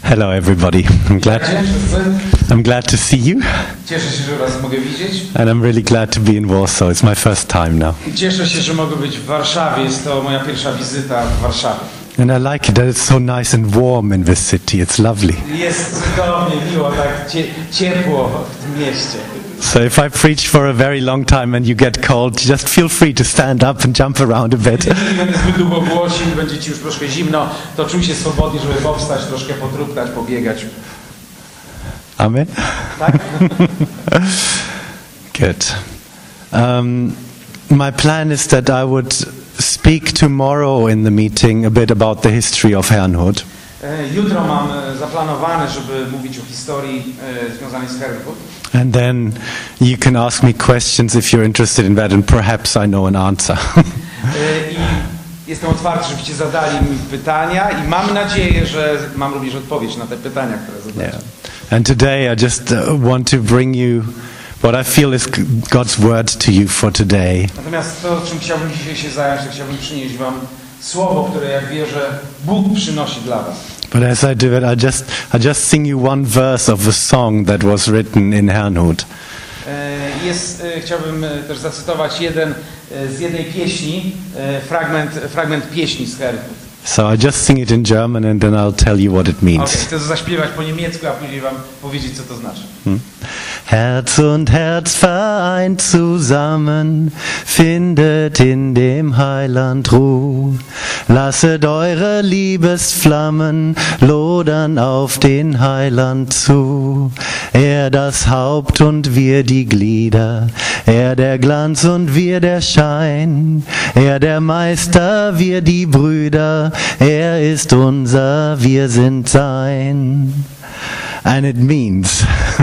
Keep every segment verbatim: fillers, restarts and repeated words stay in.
Hello everybody. I'm glad I'm glad to see you. Cieszę się, że was mogę widzieć. And I'm really glad to be in Warsaw. It's my first time now. I cieszę się, że mogę być w Warszawie. Jest to moja pierwsza wizyta w Warszawie. And I like it that it's so nice and warm in this city. It's lovely. Jest cudownie, miło, tak cie, ciepło w tym mieście. So if I preach for a very long time and you get cold, just feel free to stand up and jump around a bit. Jeśli będę zbyt długo głosił, będzie ci już troszkę zimno, to czuj się swobodnie, żeby powstać, troszkę potruptać, pobiegać. Amen. Tak? Good. Um, my plan is that I would speak tomorrow in the meeting a bit about the history of Herrnhut. Jutro mam zaplanowane, żeby mówić o historii e, związanej z Herrnhut. And then you can ask me questions if you're interested in that, and perhaps I know an answer. I jestem otwarty, żebyście zadali mi pytania i mam nadzieję, że mam również odpowiedź na te pytania, które zadacie. Yeah. And today I just uh, want to bring you what I feel is God's word to you for today. Natomiast to, czym chciałbym dzisiaj się zająć, to chciałbym przynieść wam słowo, które, jak wierzę, Bóg przynosi dla was. But as I do it, I just I just sing you one verse of the song that was written in Herrnhut. Jest, chciałbym też zacytować jeden z jednej pieśni, fragment, fragment pieśni z Herrnhut. So I just sing it in German and then I'll tell you what it means. Okay, chcę zaśpiewać po niemiecku, a później wam powiedzieć, co to znaczy. Hmm. Herz und Herz vereint zusammen, findet in dem Heiland Ruh. Lasset eure Liebesflammen lodern auf den Heiland zu. Er das Haupt und wir die Glieder, er der Glanz und wir der Schein, er der Meister, wir die Brüder, er ist unser, wir sind sein. And it means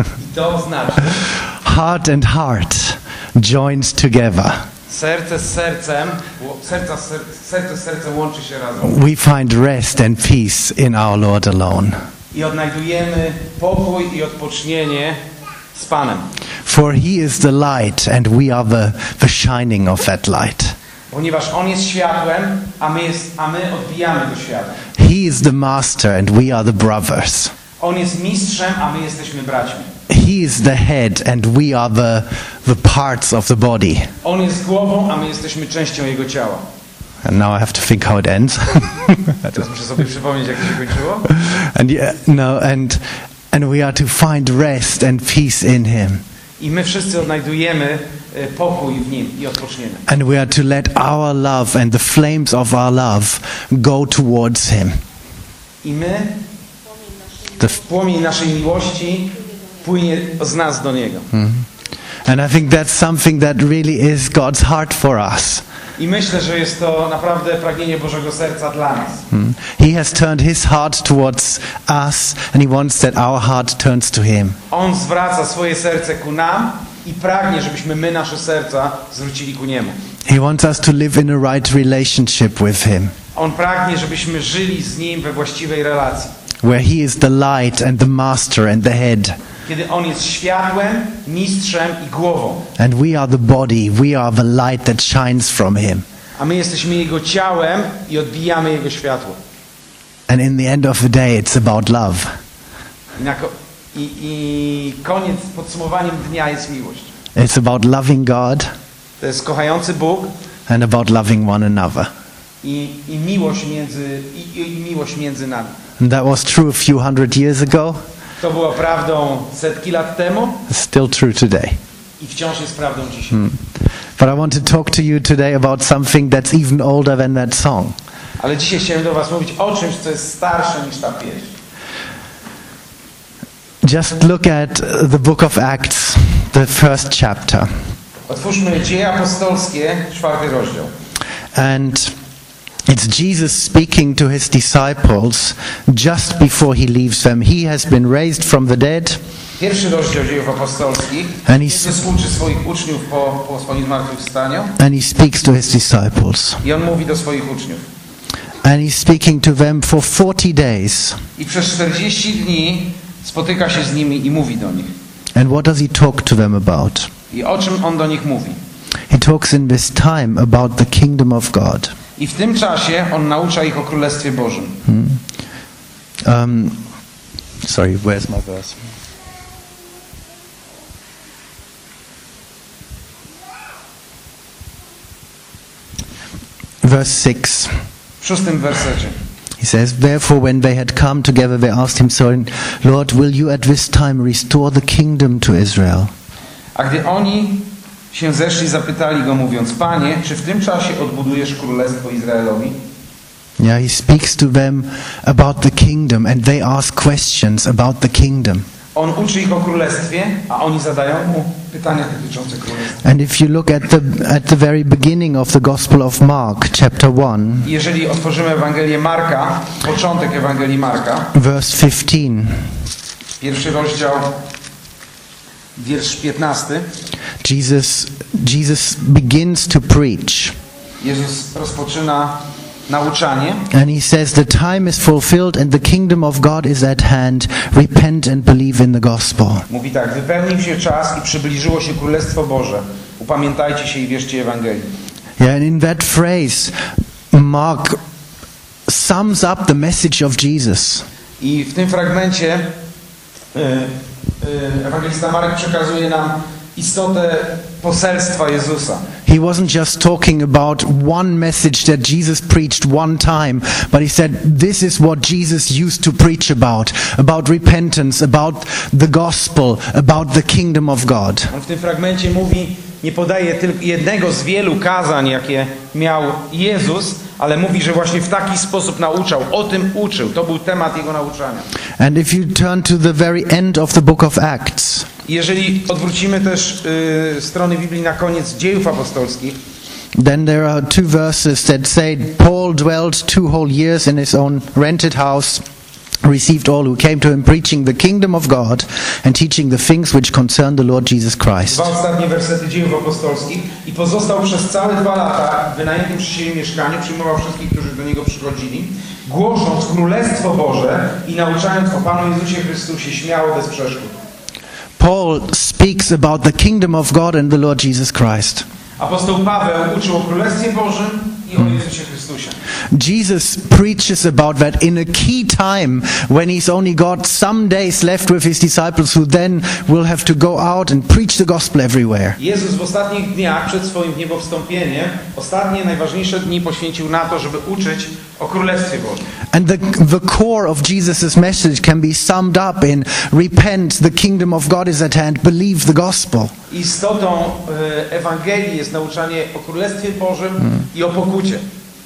heart and heart joins together. Serce z sercem, serca, serce z sercem łączy się razem. We find rest and peace in our Lord alone. I odnajdujemy pokój i odpocznienie z Panem. For he is the light and we are the, the shining of that light. Ponieważ On jest światłem, a my, jest, a my odbijamy do światła. He is the master and we are the brothers. On jest mistrzem, a my jesteśmy braćmi. He is the head and we are the, the parts of the body. On jest głową, a my jesteśmy częścią Jego ciała. And now I have to think how it ends. Teraz muszę sobie przypomnieć, jak to się kończyło. And yeah, no, and and we are to find rest and peace in Him. I my wszyscy odnajdujemy pokój w Nim i odpoczniemy. And we are to let our love and the flames of our love go towards Him. I my, The płomień naszej miłości płynie z nas do Niego. Mm. And I think that's something that really is God's heart for us. I myślę, że jest to naprawdę pragnienie Bożego serca dla nas. Mm. He has turned His heart towards us and He wants that our heart turns to Him. On zwraca swoje serce ku nam i pragnie, żebyśmy my nasze serca zwrócili ku Niemu. He wants us to live in a right relationship with Him. On pragnie, żebyśmy żyli z Nim we właściwej relacji. Where He is the light and the master and the head. Kiedy On jest światłem, mistrzem i głową. And we are the body, we are the light that shines from Him. A my jesteśmy Jego ciałem i odbijamy Jego światło. And in the end of the day it's about love. I, na ko- i, i koniec, podsumowaniem dnia jest miłość. It's about loving God To jest kochający Bóg and about loving one another. i, i, miłość, między, i, i miłość między nami. And that was true a few hundred years ago. To było prawdą setki lat temu It's still true today. i wciąż jest prawdą dzisiaj. Hmm. But I want to talk to you today about something that's even older than that song. Ale dzisiaj chciałem do was mówić o czymś, co jest starsze niż ta pieśń. Just look at the book of Acts, the first chapter. Otwórzmy Dzieje Apostolskie, czwarty rozdział. And it's Jesus speaking to His disciples just before He leaves them. He has been raised from the dead. Pierwszy rozdział Dziejów Apostolskich. And Jezus uczy swoich uczniów po, po swoim zmartwychwstaniu. And He speaks to His disciples. I On mówi do swoich uczniów. And He's speaking to them for forty days. I przez czterdzieści dni spotyka się z nimi i mówi do nich. And what does He talk to them about? I o czym On do nich mówi? He talks in this time about the kingdom of God. I w tym czasie On naucza ich o Królestwie Bożym. Hmm. Um, Sorry, where's my verse? Verse six. W szóstym wersecie. He says, therefore when they had come together they asked him, saying, Lord, will you at this time restore the kingdom to Israel? A gdy oni się zeszli, zapytali go, mówiąc, Panie, czy w tym czasie odbudujesz królestwo Izraelowi? Yeah, he speaks to them about the kingdom and they ask questions about the kingdom. On uczy ich o królestwie, a oni zadają mu pytania dotyczące królestwa. And if you look at the at the very beginning of the Gospel of Mark, chapter one, Jeżeli otworzymy Ewangelię Marka, początek Ewangelii Marka, verse fifteen, pierwszy rozdział, wiersz piętnasty, Jesus Jesus begins to preach. Jezus rozpoczyna nauczanie. And he says, the time is fulfilled and the kingdom of God is at hand. Repent and believe in the gospel. Mówi tak, wypełnił się czas i przybliżyło się Królestwo Boże. Upamiętajcie się i wierzcie Ewangelii. Yeah, and in that phrase, Mark sums up the message of Jesus. I w tym fragmencie y, y, ewangelista Marek przekazuje nam istotę poselstwa Jezusa. He wasn't just talking about one message that Jesus preached one time, but he said this is what Jesus used to preach about, about repentance, about the gospel, about the kingdom of God. On w tym fragmencie mówi, nie podaje tylko jednego z wielu kazań, jakie miał Jezus, ale mówi, że właśnie w taki sposób nauczał, o tym uczył. To był temat jego nauczania. And if you turn to the very end of the book of Acts, jeżeli odwrócimy też y, strony Biblii na koniec Dziejów Apostolskich, then there are two verses that say Paul dwelt two whole years in his own rented house, received all who came to him, preaching the kingdom of God and teaching the things which concern the Lord Jesus Christ. Dwa ostatnie wersety Dziejów Apostolskich. I pozostał przez całe dwa lata w wynajętym przy siebie mieszkaniu, przyjmował wszystkich, którzy do niego przychodzili, głosząc Królestwo Boże i nauczając o Panu Jezusie Chrystusie śmiało, bez przeszkód. Paul speaks about the kingdom of God and the Lord Jesus Christ. Apostoł Paweł uczył o Królestwie Bożym i o Jezusie Chrystusie. Jesus preaches about that in a key time when he's only got some days left with his disciples who then will have to go out and preach the gospel everywhere. Jezus w ostatnich dniach przed swoim niebowstąpieniem, ostatnie najważniejsze dni poświęcił na to, żeby uczyć o Królestwie Bożym. And the the core of Jesus' message can be summed up in repent, the kingdom of God is at hand, believe the gospel. Istotą e, Ewangelii jest nauczanie o Królestwie Bożym hmm. i o pokucie.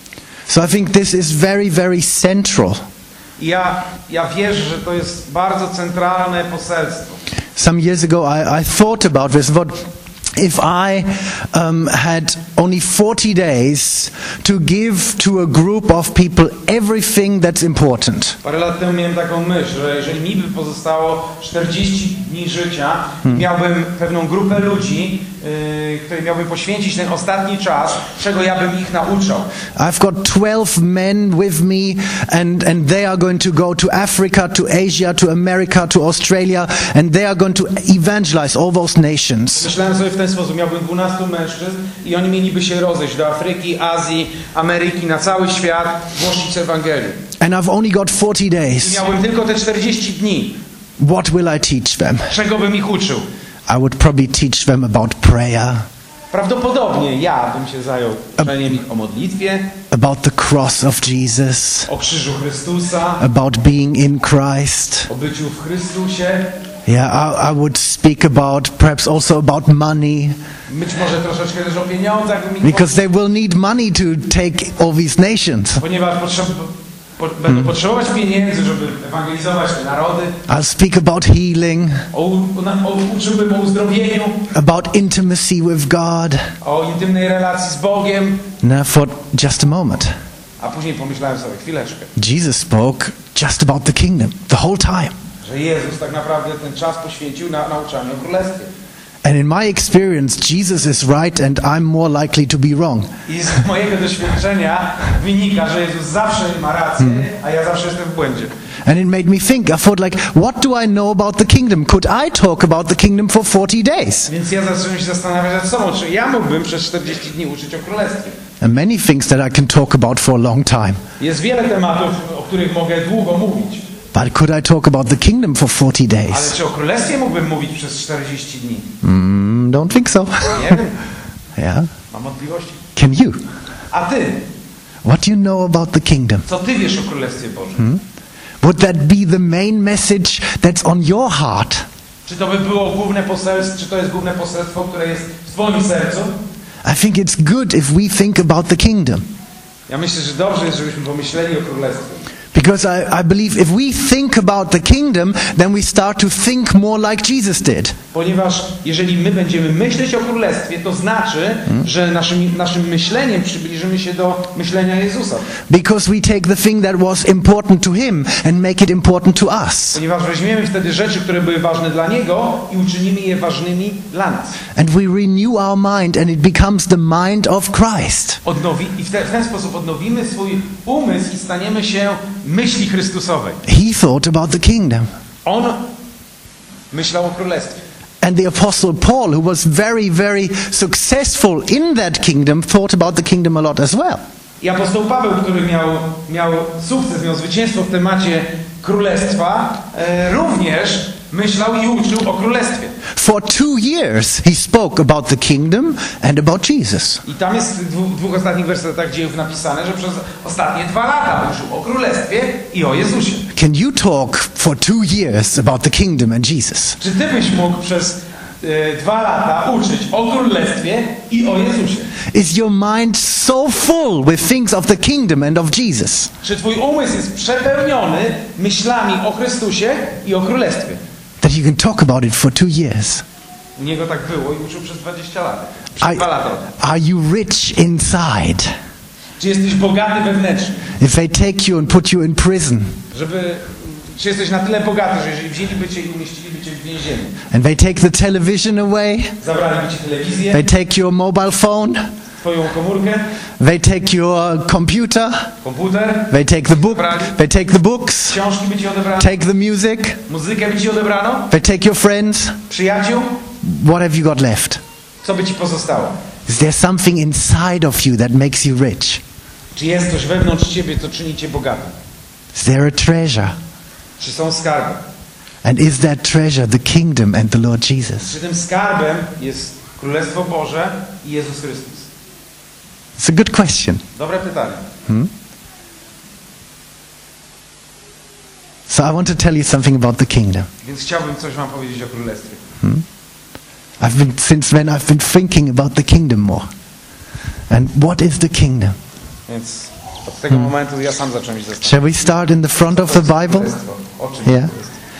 So I think this is very, very central. I ja, ja wierzę, że to jest bardzo centralne poselstwo. Some years ago I, I thought about this. What if I um, had only forty days to give to a group of people everything that's important? Parę lat temu miałem taką myśl, że jeżeli mi by pozostało czterdzieści dni życia, hmm. miałbym pewną grupę ludzi, yy, której miałbym poświęcić ten ostatni czas, czego ja bym ich nauczał. I've got twelve men with me and, and they are going to go to Africa, to Asia, to America, to Australia and they are going to evangelize all those nations. Myślałem sobie w ten sposób, miałbym dwunastu mężczyzn i oni mieliby się rozejść do Afryki, Azji, Ameryki, na cały świat, głosić Ewangelię. And I've only got forty days. I miałbym tylko te czterdzieści dni. What will I teach them? Czego bym ich uczył? I would probably teach them about prayer. Prawdopodobnie ja bym się zajął uczeniem ich o modlitwie, about the cross of Jesus, o krzyżu Chrystusa, about being in Christ. o byciu w Chrystusie. Yeah, I, I would speak about perhaps also about money. Być może troszeczkę też o pieniądzach. Because they will need money to take all these nations. Ponieważ potrzeb, po, będą hmm. potrzebować pieniędzy, żeby ewangelizować te narody. I'll speak about healing. O, o, o, uczyłbym o uzdrowieniu. About intimacy with God. O intymnej relacji z Bogiem. And I thought, just a moment. A później pomyślałem sobie, chwileczkę. Jesus spoke just about the kingdom the whole time. Że Jezus tak naprawdę ten czas poświęcił na nauczanie o Królestwie. And in my experience, Jesus is right and I'm more likely to be wrong. I z mojego doświadczenia wynika, że Jezus zawsze ma rację, hmm. a ja zawsze jestem w błędzie. And it made me think, I thought like, what do I know about the kingdom? Could I talk about the kingdom for forty days? Więc ja zacząłem się zastanawiać nad sobą, czy ja mógłbym przez czterdzieści dni uczyć o Królestwie. And many things that I can talk about for a long time. Jest wiele tematów, o których mogę długo mówić. But could I talk about the kingdom for forty Ale days? czy o królestwie mógłbym mówić przez czterdzieści dni? Mm, don't think so. Nie wiem, Yeah. mam wątpliwości. Can you? A ty? What do you know about the kingdom? Co ty wiesz o Królestwie Bożym? Hmm? Would that be the main message that's on your heart? Czy to by było główne poselstwo, czy to jest główne poselstwo, które jest w twoim sercu? I think it's good if we think about the kingdom. Ja myślę, że dobrze jest, żebyśmy pomyśleli o Królestwie. Because I, I believe if we think about the kingdom, then we start to think more like Jesus did. Ponieważ jeżeli my będziemy myśleć o Królestwie, to znaczy, że naszym, naszym myśleniem przybliżymy się do myślenia Jezusa. Because we take the thing that was important to him and make it important to us. Ponieważ weźmiemy wtedy rzeczy, które były ważne dla Niego i uczynimy je ważnymi dla nas. And we renew our mind and it becomes the mind of Christ. Odnowi, I w, te, w ten sposób odnowimy swój umysł i staniemy się myśli Chrystusowej. He thought about the kingdom. On myślał o Królestwie. And the Apostle Paul, who was very, very successful in that kingdom, thought about the kingdom a lot as well. I apostoł Paweł, który miał, miał sukces, miał zwycięstwo w temacie Królestwa, e, również myślał i uczył o Królestwie. For two years he spoke about the kingdom and about Jesus. I tam jest w dwóch, dwóch ostatnich wersetach dziejów napisane, że przez ostatnie dwa lata uczył o Królestwie i o Jezusie. Can you talk for two years about the kingdom and Jesus? Czy ty byś mógł przez e, dwa lata uczyć o Królestwie i o Jezusie? Is your mind so full with things of the kingdom and of Jesus? Czy twój umysł jest przepełniony myślami o Chrystusie i o Królestwie? That you can talk about it for two years. U niego tak było i uczył przez dwadzieścia lat. Przez Are, dwa lata. are you rich inside? Czy jesteś bogaty wewnętrznie? If they take you and put you in prison, Żeby, czy jesteś na tyle bogaty, że jeżeli wzięliby cię i umieściliby cię w więzieniu, and they take the television away, zabraliby ci telewizję, they take your mobile phone, twoją komórkę, they take your computer, komputer, they take the book, they take the books, książki by ci odebrano, take the music, muzykę by ci odebrano, they take your friends, przyjaciół, what have you got left? co by ci pozostało? Is there something inside of you that makes you rich? Czy jest coś wewnątrz ciebie, co czyni cię bogatym? Is there a treasure? Czy są skarby? And is that treasure the kingdom and the Lord Jesus? Czy tym skarbem jest Królestwo Boże i Jezus Chrystus? It's a good question. Dobre pytanie. Hmm? So I want to tell you something about the kingdom. Więc chciałbym coś wam powiedzieć o Królestwie. Hmm? I've been since then I've been thinking about the kingdom more. And what is the kingdom? Więc od tego momentu ja sam zacząłem się zastanawiać. Shall we start in the front of the Bible? O czym Yeah.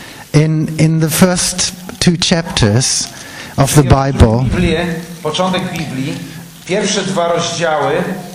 In in the first two chapters of the Bible, Biblię, początek Biblii, pierwsze dwa rozdziały,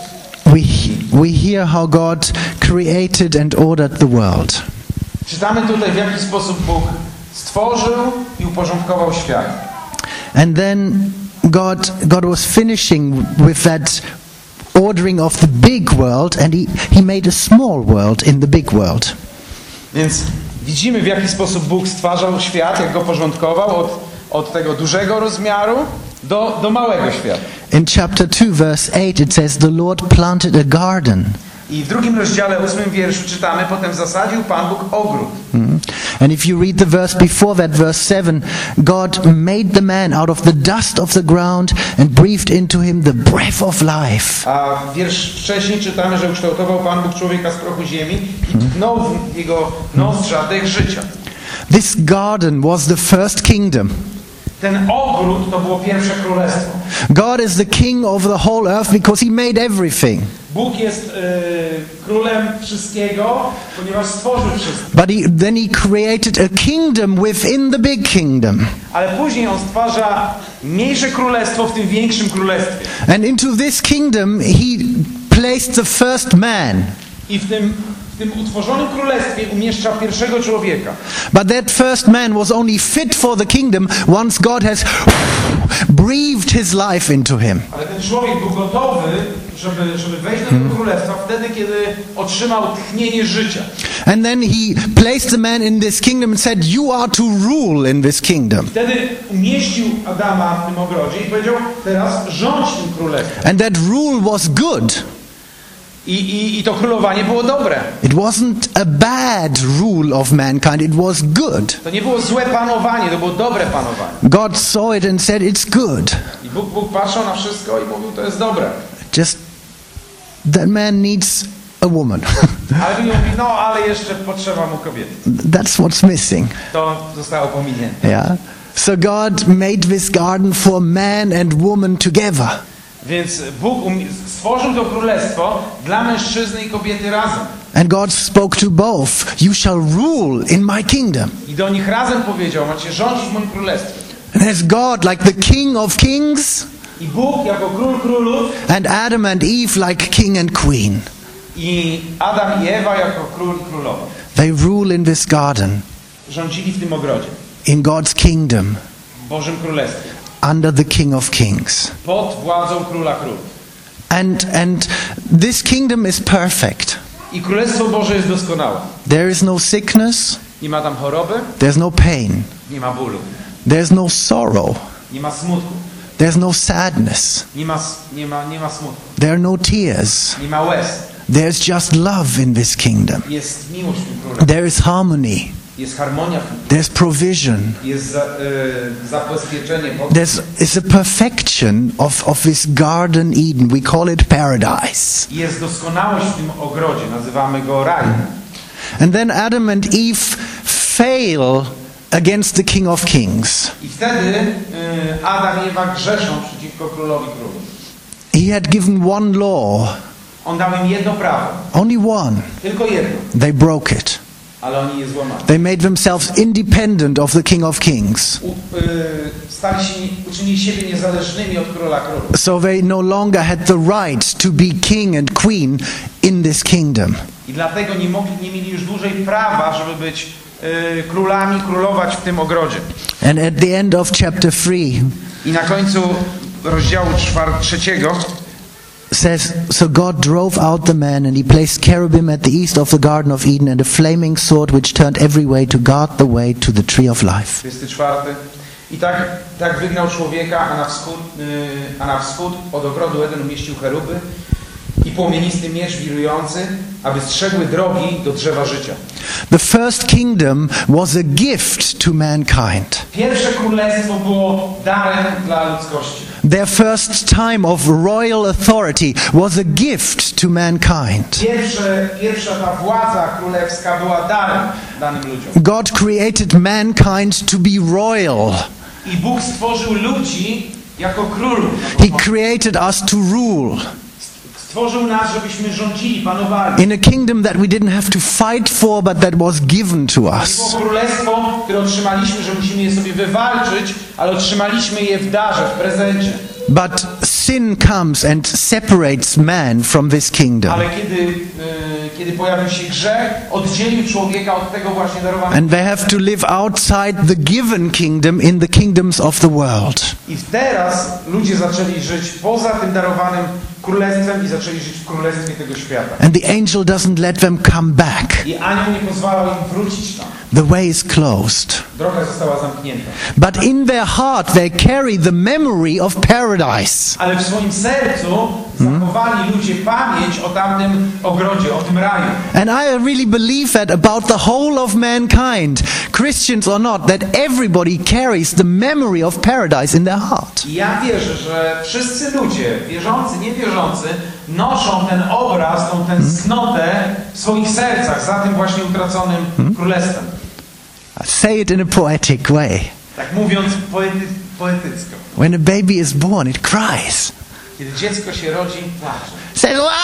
we we hear how God created and ordered the world. czytamy tutaj, w jaki sposób Bóg stworzył i uporządkował świat. And then God God was finishing with that ordering of the big world, and he, he made a small world in the big world. Więc widzimy, w jaki sposób Bóg stwarzał świat, jak go porządkował od, od tego dużego rozmiaru do, do małego świata. In chapter two, verse eight, it says, "The Lord planted a garden." I w drugim rozdziale, ósmym wierszu czytamy, potem zasadził Pan Bóg ogród. Mm. And if you read the verse before that, verse seven, God made the man out of the dust of the ground and breathed into him the breath of life. A wiersz wcześniej czytamy, że ukształtował Pan Bóg człowieka z prochu ziemi i tchnął w jego nozdrza dech życia. This garden was the first kingdom. Ten ogród to było pierwsze królestwo. God is the king of the whole earth because he made everything. Bóg jest e, królem wszystkiego, ponieważ stworzył wszystko. But he, then he created a kingdom within the big kingdom. Ale później on stwarza mniejsze królestwo w tym większym królestwie. And into this kingdom he placed the first man. I w tym, w tym utworzonym królestwie umieszcza pierwszego człowieka. But that first man was only fit for the kingdom once God has breathed his life into him. Ale ten człowiek był gotowy, żeby, żeby wejść do tego królestwa wtedy, kiedy otrzymał tchnienie życia. And then he placed the man in this kingdom and said, "You are to rule in this kingdom." Wtedy umieścił Adama w tym ogrodzie i powiedział, teraz rządź tym królestwem. And that rule was good. I, i, I to królowanie było dobre. It wasn't a bad rule of mankind, it was good. To nie było złe panowanie, to było dobre panowanie. God saw it and said it's good. I Bóg, Bóg patrzył na wszystko i mówił, to jest dobre. Just that man needs a woman. Ale Bóg mówi, no ale jeszcze potrzeba mu kobiety. That's what's missing. To zostało pominięte. Yeah. So God made this garden for man and woman together. Więc Bóg um, stworzył to królestwo dla mężczyzny i kobiety razem. And God spoke to both. You shall rule in my kingdom. I do nich razem powiedział, macie rządzić w moim królestwie. And as God, like the King of Kings, I Bóg jako król królów, and Adam and Eve like king and queen. i Adam i Ewa jako król i królowa. They rule in this garden, Rządzili w tym ogrodzie, in God's kingdom, w Bożym Królestwie, under the King of Kings. pod władzą króla królów. And and this kingdom is perfect. I Królestwo Boże jest doskonałe. There is no sickness, Nie ma tam choroby, there's no pain, nie ma bólu, there's no sorrow, nie ma smutku, there's no sadness, nie ma, nie ma, nie ma smutku, there are no tears. nie ma łez. There's just love in this kingdom. Jest miłość w tym królestwie, There is harmony, jest harmonia w tym, there's provision. jest za, y, zabezpieczenie. There's it's a perfection of, of this garden Eden. We call it paradise. Jest doskonałość w tym ogrodzie, nazywamy go rajem. And then Adam and Eve fail against the King of Kings. I wtedy y, Adam i Ewa grzeszą przeciwko królowi królów. He had given one law, On dał im jedno prawo, only one. tylko jedno, They broke it. ale oni je złamali. They made themselves independent of the King of Kings. U, y, stali się, uczynili siebie niezależnymi od króla królów. So they no longer had the right to be king and queen in this kingdom. I dlatego nie, mogli, nie mieli już dłużej prawa, żeby być y, królami, królować w tym ogrodzie. And at the end of chapter three I na końcu rozdziału czwar- trzeciego says, so God drove out the man, and he placed cherubim at the east of the Garden of Eden, and a flaming sword which turned every way to guard the way to the tree of life. dwudziesty czwarty. I tak, tak wygnał człowieka, a na wschód, y, a na wschód od ogrodu Eden umieścił cheruby i płomienisty miecz wirujący, aby strzegły drogi do drzewa życia. The first kingdom was a gift to mankind. Pierwsze królestwo było darem dla ludzkości. Their first time of royal authority was a gift to mankind. Pierwsze, pierwsza ta władza królewska była darem danym ludziom. God created mankind to be royal. I Bóg stworzył ludzi jako królów. He created us to rule Stworzył nas, żebyśmy rządzili, panowali. in a kingdom that we didn't have to fight for, but that was given to To było us. królestwo, które otrzymaliśmy, że musimy je sobie wywalczyć, ale otrzymaliśmy je w darze, w prezencie. But sin comes and separates man from this kingdom. Ale kiedy, y, kiedy pojawił się grzech, oddzielił człowieka od tego właśnie darowanego. And they have to live outside the given kingdom in the kingdoms of the world. I teraz ludzie zaczęli żyć poza tym darowanym królestwem i zaczęli żyć w królestwie tego świata. And the angel doesn't let them come back. I anioł nie pozwalał im wrócić tam. The way is closed. Droga została zamknięta. But in their heart they carry the memory of paradise. Ale w swoim sercu zachowali ludzie pamięć o tamtym ogrodzie, o tym raju. And I really believe that about the whole of mankind, Christians or not, that everybody carries the memory of paradise in their heart. I ja wierzę, że wszyscy ludzie, wierzący, niewierzący, noszą ten obraz, tą tęsknotę w swoich sercach za tym właśnie utraconym królestwem. I say it in a poetic way. Tak mówiąc poety, poetycko. When a baby is born, it cries. Kiedy dziecko się rodzi, płacze. It says, "Wah!"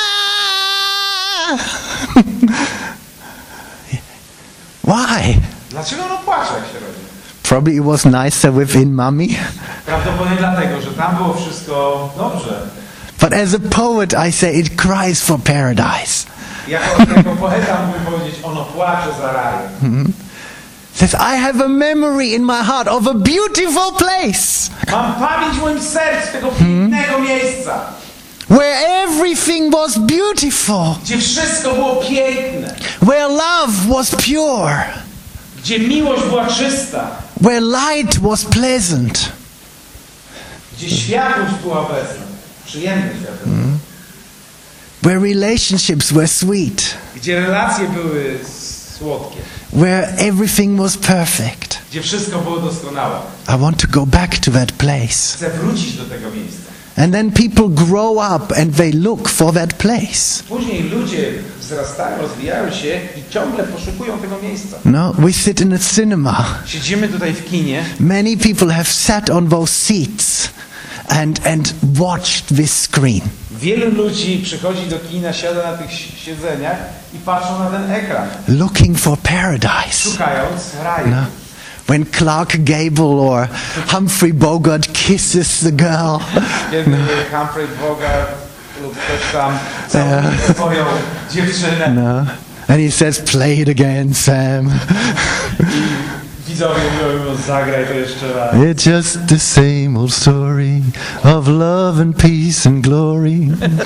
Why? Dlaczego ono płacze, jak się rodzi? Probably it was nicer within mommy. Prawdopodobnie dlatego, że tam było wszystko dobrze. But as a poet, I say it cries for paradise. Jako, jako poeta mógłbym powiedzieć, ono płacze za rajem. Says, I have a memory in my heart of a beautiful place Mam pamięć w moim sercu tego pięknego miejsca, where everything was beautiful, gdzie wszystko było piękne, where love was pure, gdzie miłość była czysta, where light was pleasant. gdzie światłość była obecna, przyjemność światłość. where relationships were sweet, gdzie relacje były słodkie, where everything was perfect. gdzie wszystko było doskonałe. I want to go back to that place. Chcę wrócić do tego miejsca. And then people grow up and they look for that place. Później ludzie wzrastają, rozwijają się i ciągle poszukują tego miejsca. No, we sit in a cinema. Siedzimy tutaj w kinie. Many people have sat on those seats and and watched this screen. Wielu ludzi przychodzi do kina, siada na tych siedzeniach i patrzą na ten ekran, Looking for paradise. szukając raju. No. When Clark Gable or Humphrey Bogart kisses the girl. Kiedy Humphrey Bogart lub ktoś tam całuje swoją dziewczynę. No. And he says, play it again, Sam. I widzowie mówią, zagraj to jeszcze raz. It's just the same old story of love and peace and glory.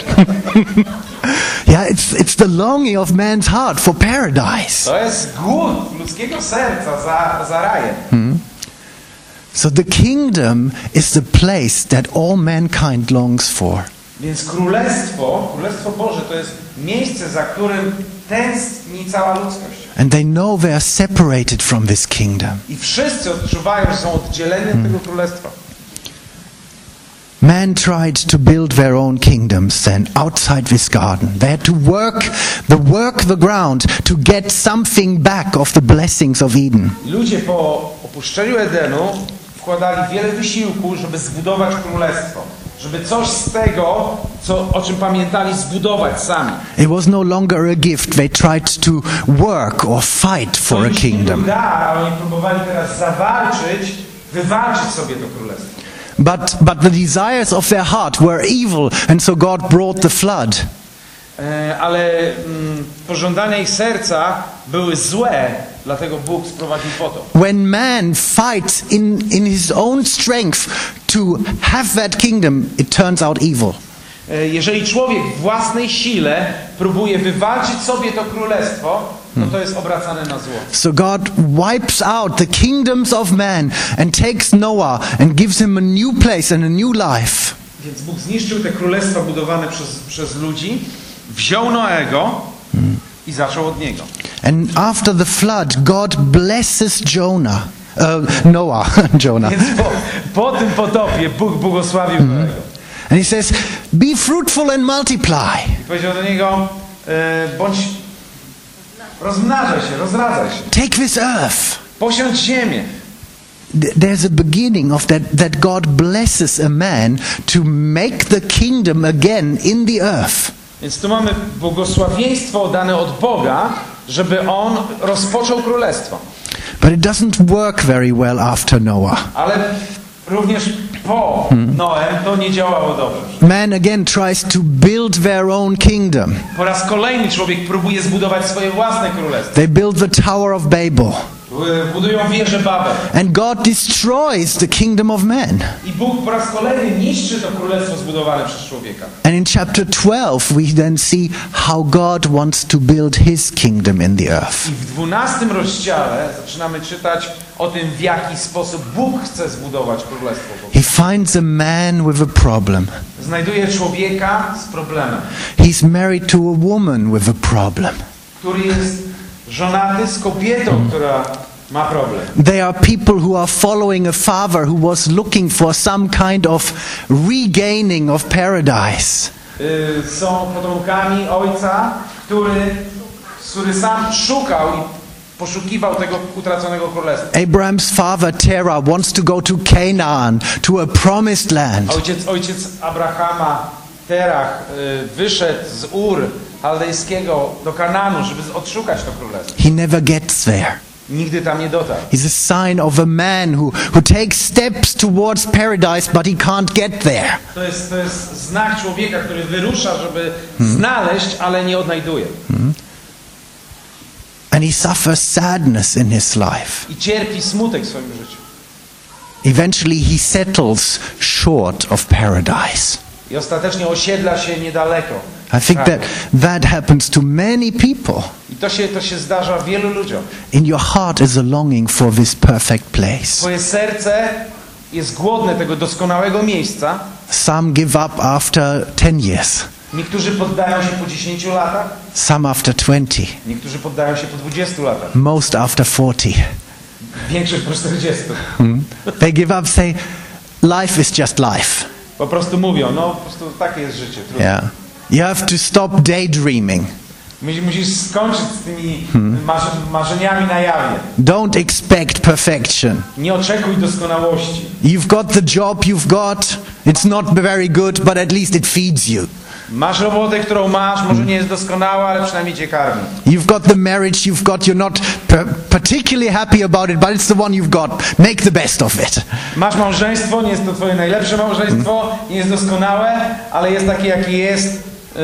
Yeah, it's it's the longing of man's heart for paradise. To jest głód ludzkiego serca za, za rajem. Hmm. So the kingdom is the place that all mankind longs for. Więc królestwo, królestwo Boże to jest miejsce, za którym tęskni cała ludzkość. And they know they are separated from this kingdom. I wszyscy odczuwają, że są oddzieleni od tego królestwa. Man tried to build their own kingdoms then outside this garden. They had to work the work the ground to get something back of the blessings of Eden. Ludzie po opuszczeniu Edenu wkładali wiele wysiłku, żeby zbudować królestwo. Żeby coś z tego, co, o czym pamiętali, zbudować sami. It was no longer a gift. They tried to work or fight for a kingdom. Dar, oni próbowali teraz zawalczyć, wywalczyć sobie to królestwo. But but the desires of their heart were evil, and so God brought the flood. E, ale mm, pożądania ich serca były złe, dlatego Bóg sprowadził potop. When man fights in in his own strength to have that kingdom, it turns out evil. E, jeżeli człowiek w własnej sile próbuje wywalczyć sobie to królestwo, no to jest obracane na zło. So God wipes out the kingdoms of man and takes Noah and gives him a new place and a new life. Więc Bóg zniszczył te królestwa budowane przez, przez ludzi, wziął Noego i zaczął od niego. And after the flood, God blesses Jonah, uh, Noah, Jonah. Więc po, po tym potopie Bóg błogosławił Noego. And he says, be fruitful and multiply. I powiedział do niego, e, bądź, rozmnażaj się, rozradzaj się. Take this earth. Posiądź ziemię. There's a beginning of that, that God blesses a man to make the kingdom again in the earth. Więc tu mamy błogosławieństwo dane od Boga, żeby On rozpoczął królestwo. But it doesn't work very well after Noah. Ale również po Noem to nie działało dobrze. Man again tries to build their own kingdom. Po raz kolejny człowiek próbuje zbudować swoje własne królestwo. They build the Tower of Babel. Budują wieżę Babel. And God destroys the kingdom of man. I Bóg po raz kolejny niszczy to królestwo zbudowane przez człowieka. And in chapter twelve we then see how God wants to build his kingdom in the earth. I w dwunastym rozdziale zaczynamy czytać o tym, w jaki sposób Bóg chce zbudować królestwo Boże. He finds a man with a problem. Znajduje człowieka z problemem. He's married to a woman with a problem. Który jest żonaty z kobietą, która ma problem. They are people who are following a father who was looking for some kind of regaining of paradise. Y, są potomkami ojca, który, który sam szukał i poszukiwał tego utraconego królestwa. Abraham's father Terah wants to go to Canaan, to a promised land. Ojciec, ojciec Abrahama, Terach, y, wyszedł z Ur chaldejskiego do Kananu, żeby odszukać to królestwo. He never gets there. Nigdy tam nie dotarł. He's a sign of a man who, who takes steps towards paradise, but he can't get there. To jest, to jest znak człowieka, który wyrusza, żeby hmm. znaleźć, ale nie odnajduje. Hmm. And he suffers sadness in his life. I cierpi smutek w swoim życiu. Eventually he settles short of paradise. I ostatecznie osiedla się niedaleko. I think that that happens to many people. I to się, to się zdarza wielu ludziom. In your heart is a longing for this perfect place. Twoje serce jest głodne tego doskonałego miejsca. Some give up after ten years. Niektórzy poddają się po dziesięciu latach, some after twenty, niektórzy poddają się po dwudziestu latach, most after forty. większość po czterdziestu. Hmm? They give up, say, life is just life. Po prostu mówią, no po prostu takie jest życie. Trudno. Yeah. You have to stop daydreaming. Musisz skończyć z tymi marzy marzeniami na jawie. Don't expect perfection. Nie oczekuj doskonałości. You've got the job you've got. It's not very good, but at least it feeds you. Masz robotę, którą masz, może nie jest doskonała, ale przynajmniej cię karmi. You've got the marriage you've got. You're not particularly happy about it, but it's the one you've got. Make the best of it. Masz małżeństwo, nie jest to twoje najlepsze małżeństwo, nie jest doskonałe, ale jest takie, jakie jest. Yy,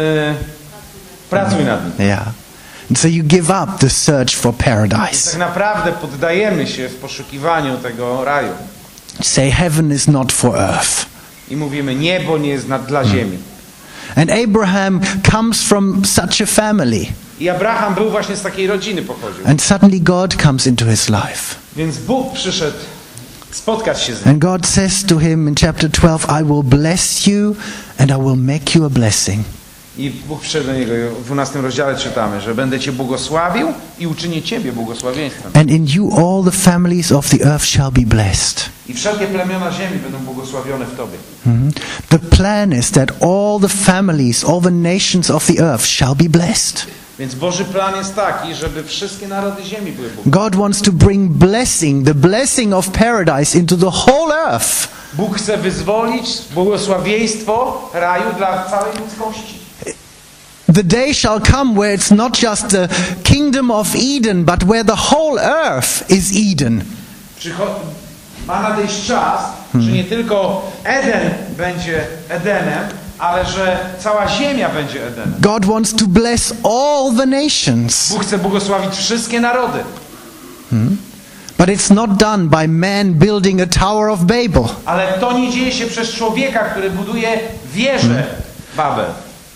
pracuj nad nim. Yeah. And so you give up the search for Tak paradise. naprawdę poddajemy się w poszukiwaniu tego raju. Say heaven is not for earth. I mówimy, niebo nie jest nad dla ziemi. And Abraham comes from such a family. I Abraham był właśnie z takiej rodziny pochodził. And suddenly God comes into his life. Więc Bóg przyszedł spotkać się z nim. And God says to him in chapter twelve, I will bless you and I will make you a blessing. I Bóg przyszedł do niego, w dwunastym rozdziale czytamy, że będę cię błogosławił i uczynię ciebie błogosławieństwem. And in you all the families of the earth shall be blessed. I wszelkie plemiona ziemi będą błogosławione w tobie. Mm-hmm. The plan is that all the families, all the nations of the earth shall be blessed. Więc Boży plan jest taki, żeby wszystkie narody ziemi były błogosławione. God wants to bring blessing, the blessing of paradise into the whole earth. Bóg chce wyzwolić błogosławieństwo raju dla całej ludzkości. The day shall come where it's not just the kingdom of Eden, but where the whole earth is Eden. Przycho- ma nadejść czas, że nie tylko Eden będzie Edenem, ale że cała ziemia będzie Edenem. God wants to bless all the nations. Bóg chce błogosławić wszystkie narody. Hmm? But it's not done by man building a Tower of Babel. Ale to nie dzieje się przez człowieka, który buduje wieżę Babel.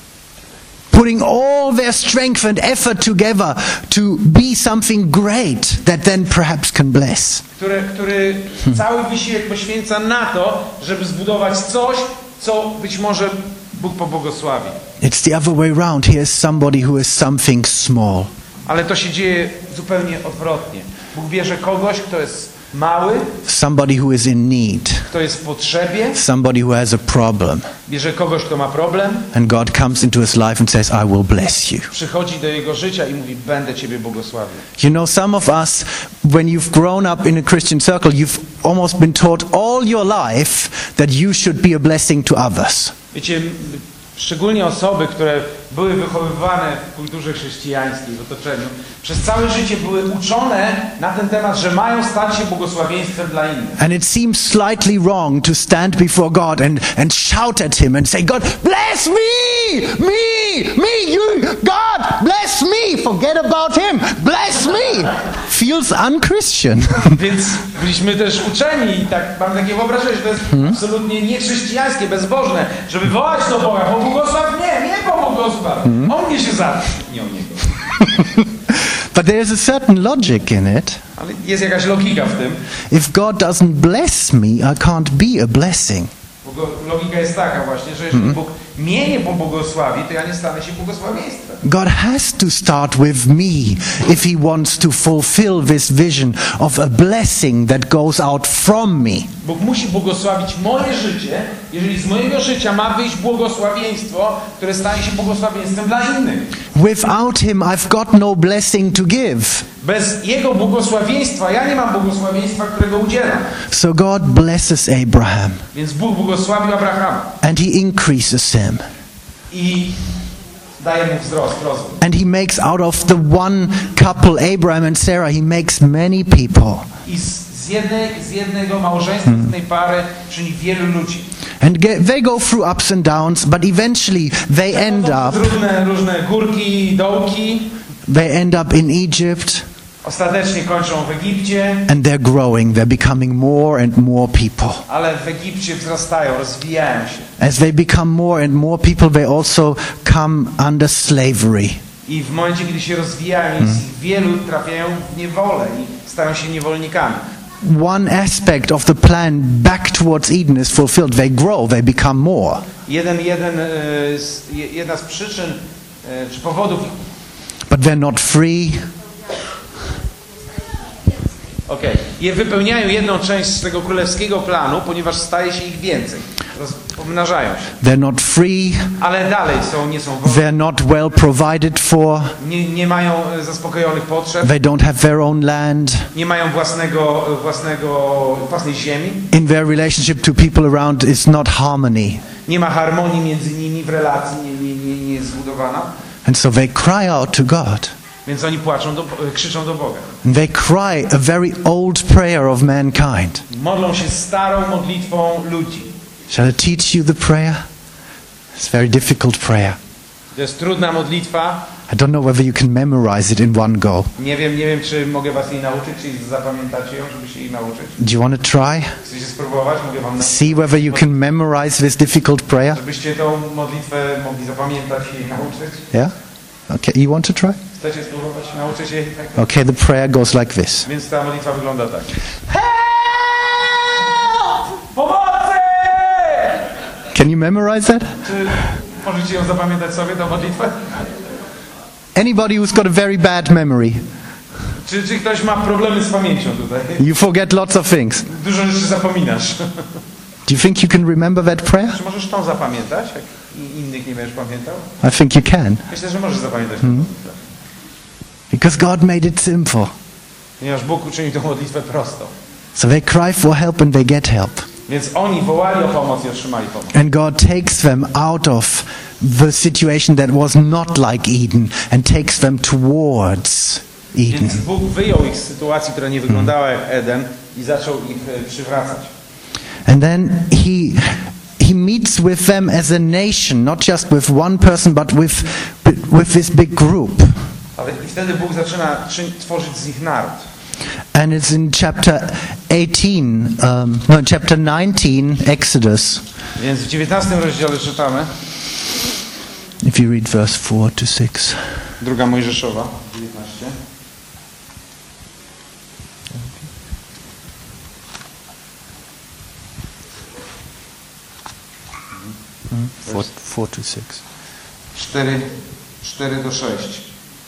Putting all their strength and effort together to be something great that then perhaps can bless. Który, który cały wysiłek poświęca na to, żeby zbudować coś, co być może Bóg pobłogosławi. It's the other way around. Here's somebody who is something small. Ale to się dzieje zupełnie odwrotnie. Bóg bierze kogoś, kto jest mały, Somebody who is in need. kto jest w potrzebie, Somebody who has a problem. bierze kogoś, kto ma problem, And God comes into his life and says, I will bless you. przychodzi do jego życia i mówi, będę ciebie błogosławił. You know, some of us, when you've grown up in a Christian circle, you've almost been taught all your life that you should be a blessing to others. Wiecie, szczególnie osoby, które były wychowywane w kulturze chrześcijańskiej, w otoczeniu, przez całe życie były uczone na ten temat, że mają stać się błogosławieństwem dla innych. And it seems slightly wrong to stand before God and, and shout at him and say, God, bless me! Me! Me! You! God, bless me! Forget about him! Bless me! Feels unchristian. Więc byliśmy też uczeni i tak mam takie wyobrażenie, że to jest hmm? absolutnie niechrześcijańskie, bezbożne, żeby wołać do Boga, pobłogosław mnie, mnie pobłogosław. Hmm? O mnie się zacznie, nie o niego. But there's a certain logic in it. Ale jest jakaś logika w tym. If God doesn't bless me, I can't be a blessing. Logika jest taka właśnie, że jeżeli Bóg mnie nie pobłogosławi, to ja nie stanę się błogosławieństwem. God has to start with me if he wants to fulfill this vision of a blessing that goes out from me. Bóg musi błogosławić moje życie, jeżeli z mojego życia ma wyjść błogosławieństwo, które stanie się błogosławieństwem dla innych. Without him, I've got no blessing to give. Bez Jego błogosławieństwa ja nie mam błogosławieństwa, którego udzielam. So God blesses Abraham. Więc Bóg błogosławił Abrahama. And he increases him. I daje mu wzrost, rozwój. And he makes out of the one couple, Abraham and Sarah, he makes many people. I z, z, jednej, z jednego małżeństwa, z jednej pary czyni wielu ludzi. And get, they go through ups and downs, but eventually they end up, Różne, różne górki, dołki. they end up in Egypt. Ostatecznie kończą w Egipcie. And they're growing, they're becoming more and more people. Ale w Egipcie wzrastają, rozwijają się. As they become more and more people, they also come under slavery. I w momencie, kiedy się rozwijają, jest ich wielu trafiają w niewolę i stają się niewolnikami. one aspect of the plan back towards Eden is fulfilled, they grow, they become more. Jeden, jeden, e, z, jedna z przyczyn e, czy powodów. But they're not free. Okej. Okay. Je wypełniają jedną część z tego królewskiego planu, ponieważ staje się ich więcej. Pomnażają się. They're not free. Ale dalej są, nie są wolni. They're not well provided for. Nie, nie mają zaspokojonych potrzeb. They don't have their own land. Nie mają własnego, własnego, własnej ziemi. In their relationship to people around is not harmony. Nie ma harmonii między nimi w relacji, nie, nie, nie, nie jest zbudowana. And so they cry out to God. Więc oni płaczą, do, krzyczą do Boga. And they cry a very old prayer of mankind. Modlą się starą modlitwą ludzi. Shall I teach you the prayer? It's a very difficult prayer. To jest trudna modlitwa. I don't know whether you can memorize it in one go. Nie wiem, nie wiem, czy mogę was jej nauczyć, czy zapamiętacie ją, żeby się jej nauczyć. Do you want to try? Chcecie spróbować? Mogę wam nauczyć. See whether you can memorize this difficult prayer? Żebyście tą modlitwę mogli zapamiętać i jej nauczyć. Yeah? Okay, you want to try? Chcecie spróbować nauczyć jej? Tak? Okay, the prayer goes like this. Więc ta modlitwa wygląda tak. Help! Pomocy! Can you memorize that? Czy możecie ją zapamiętać sobie, tę modlitwę? Anybody who's got a very bad memory. Czy, czy ktoś ma problemy z pamięcią tutaj? You forget lots of things. Dużo rzeczy zapominasz. Do you think you can remember that prayer? Czy możesz tą zapamiętać, jak innych nie będziesz pamiętał? I think you can. Myślę, że możesz zapamiętać. Hmm. Because God made it simple. Ponieważ Bóg uczynił tę modlitwę prostą. So they cry for help and they get help. Więc oni wołali o pomoc i otrzymali pomoc. And God takes them out of the situation that was not like Eden and takes them towards Eden. Więc Bóg wyjął ich z sytuacji, która nie wyglądała jak Eden i zaczął ich przywracać. And then he he meets with them as a nation, not just with one person, but with with this big group. I wtedy Bóg zaczyna tworzyć z nich naród. And it's in chapter eighteen, um, no, chapter nineteen, Exodus. Więc w dziewiętnastym rozdziale czytamy. If you read verse four to six. Druga Mojżeszowa, dziewiętnaście. Four, four to six. cztery, cztery do sześć.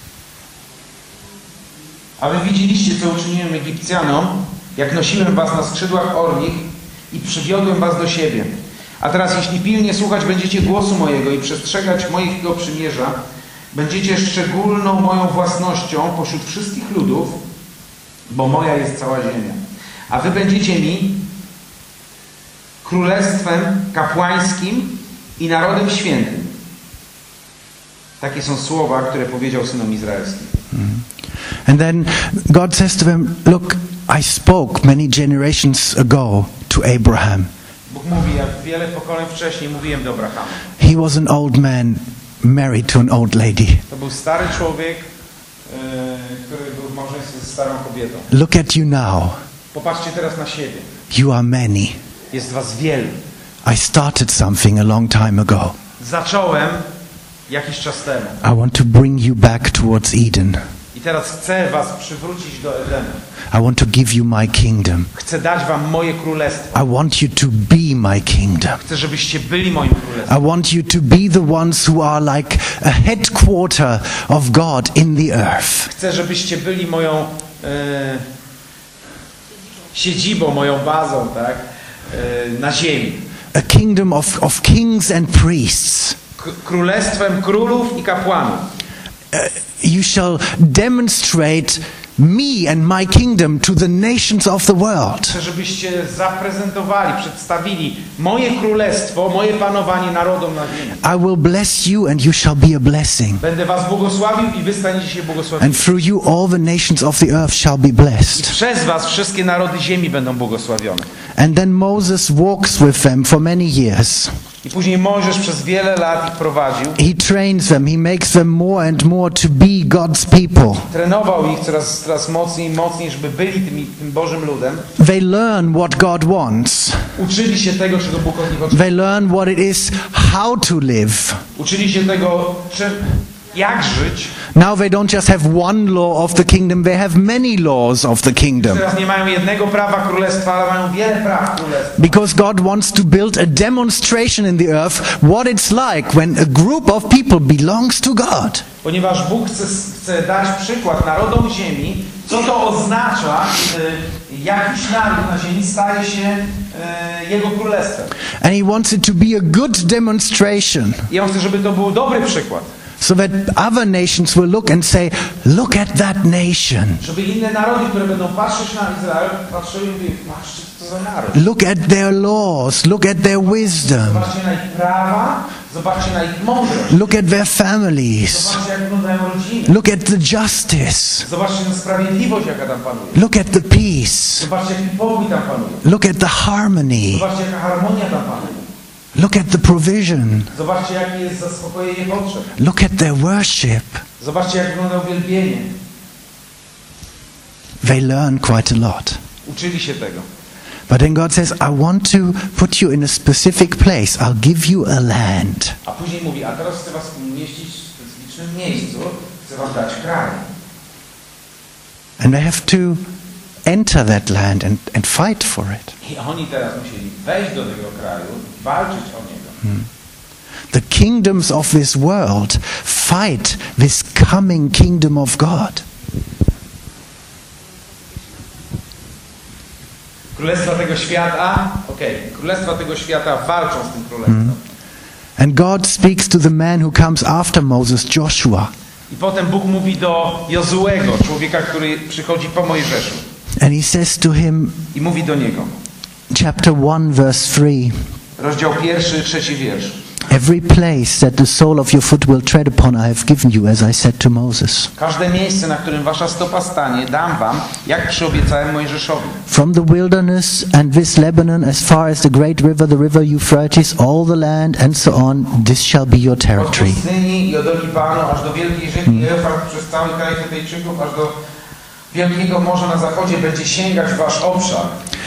A wy widzieliście, co uczyniłem Egipcjanom, jak nosiłem was na skrzydłach ornich i przywiodłem was do siebie. A teraz, jeśli pilnie słuchać będziecie głosu mojego i przestrzegać mojego przymierza, będziecie szczególną moją własnością pośród wszystkich ludów, bo moja jest cała ziemia. A wy będziecie mi królestwem kapłańskim i narodem świętym. Takie są słowa, które powiedział synom izraelskim. And then God says to them, look, I spoke many generations ago to Abraham. Bóg mówi, jak wiele pokoleń wcześniej mówiłem do Abrahama. He was an old man married to an old lady. To był stary człowiek, yy, który był w małżeństwie ze starą kobietą. Look at you now. Popatrzcie teraz na siebie. You are many. Jest was wielu. I started something a long time ago. Zacząłem jakiś czas temu. I want to bring you back towards Eden. I teraz chcę was przywrócić do Edenu. I want to give you my kingdom. Chcę dać wam moje królestwo. I want you to be my kingdom. Chcę, żebyście byli moim królestwem. I want you to be the ones who are like a headquarter of God in the earth. Chcę, żebyście byli moją e, siedzibą, moją bazą, tak, e, na ziemi. A kingdom of, of kings and priests. K- królestwem królów i kapłanów. Uh, you shall demonstrate me and my kingdom to the nations of the world. Chcę, żebyście zaprezentowali, przedstawili moje królestwo, moje panowanie narodom na ziemi. I will bless you and you shall be a blessing. Będę was błogosławił i wy staniecie się błogosławieni. And through you all the nations of the earth shall be I blessed. przez was wszystkie narody ziemi będą błogosławione. And then Moses walks with them for many years. I później Mojżesz przez wiele lat ich prowadził. He trains them, he makes them more and more to be God's people. Trenował ich coraz, coraz mocniej i mocniej, żeby byli tymi, tym Bożym ludem. They learn what God wants. Uczyli się tego, czego Bóg od nich oczekuje. They learn what it is, how to live. Uczyli się tego, czym, jak żyć. Now they don't just have one law of the kingdom, they have many laws of the kingdom. Teraz nie mają jednego prawa królestwa, ale mają wiele praw królestwa. Because God wants to build a demonstration in the earth what it's like when a group of people belongs to God. Ponieważ Bóg chce, chce dać przykład narodom ziemi, co to oznacza, kiedy jakiś naród na ziemi staje się e, Jego królestwem. And He wants it to be a good demonstration. I on chce, żeby to był dobry przykład. So that other nations will look and say, look at that nation. Żeby inne narody, które będą patrzeć na Izrael, patrzyły i mówiły, patrzcie, co to za naród. Look at their laws, look at their wisdom. Zobaczcie na ich prawa, zobaczcie na ich mądrość. Look at their families. Zobaczcie, jak wyglądają rodziny. Look at the justice. Zobaczcie na sprawiedliwość, jaka tam panuje. Look at the peace. Zobaczcie, jaki pokój tam panuje. Look at the harmony. Zobaczcie, jaka harmonia tam panuje. Look at the provision. Zobaczcie, jakie jest zaspokojenie potrzeb. Look at their worship. Zobaczcie, jak wygląda uwielbienie. They learn quite a lot. Uczyli się tego. But then God says, I want to put you in a specific place. I'll give you a land. A później mówi, a teraz chcę was umieścić w specyficznym miejscu. Chcę wam dać kraj. And they have to enter that land and, and fight for it. I oni teraz musieli wejść do tego kraju, walczyć o niego. Hmm. The kingdoms of this world fight this coming kingdom of God. Królestwa tego świata, okej, okay. Królestwa tego świata walczą z tym królestwem. Hmm. And God speaks to the man who comes after Moses, Joshua. I potem Bóg mówi do Jozuego, człowieka, który przychodzi po Mojżeszu. And he says to him, I mówi do niego. Chapter one, verse three. Rozdział pierwszy, trzeci wiersz. Every place that the sole of your foot will tread upon, I have given you, as I said to Moses. Każde miejsce, na którym wasza stopa stanie, dam wam, jak przyobiecałem Mojżeszowi. From the wilderness and this Lebanon, as far as the great river, the river Euphrates, all the land, and so on, this shall be your territory. Od pustyni i od Libanu, aż do wielkiej rzeki Eufrat, przez cały kraj Hetyjczyków, aż do wielkiego morza na zachodzie będzie sięgać wasz obszar.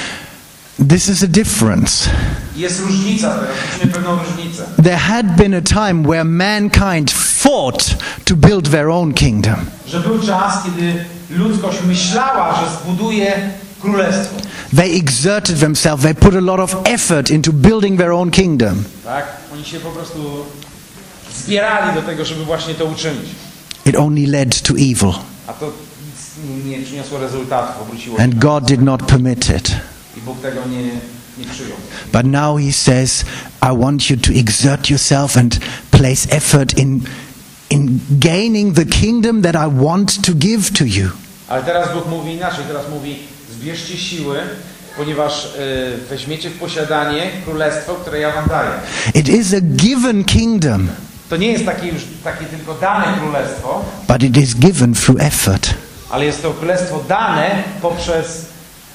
This is a difference. Jest różnica teraz, widzimy pewną różnicę. There had been a time where mankind fought to build their own kingdom. Że był czas, kiedy ludzkość myślała, że zbuduje królestwo. They exerted themselves, they put a lot of effort into building their own kingdom. Tak? Oni się po prostu zbierali do tego, żeby właśnie to uczynić. It only led to evil. A to nic nie przyniosło rezultatów, obróciło się. And God did not permit it. I Bóg tego nie, nie przyjął. But now he says, I want you to exert yourself and place effort in, in gaining the kingdom that I want to give to you. Ale teraz Bóg mówi inaczej. Teraz mówi, zbierzcie siły, ponieważ y, weźmiecie w posiadanie królestwo, które ja wam daję. It is a given kingdom. To nie jest takie już takie tylko dane królestwo, but it is given through effort. Ale jest to królestwo dane poprzez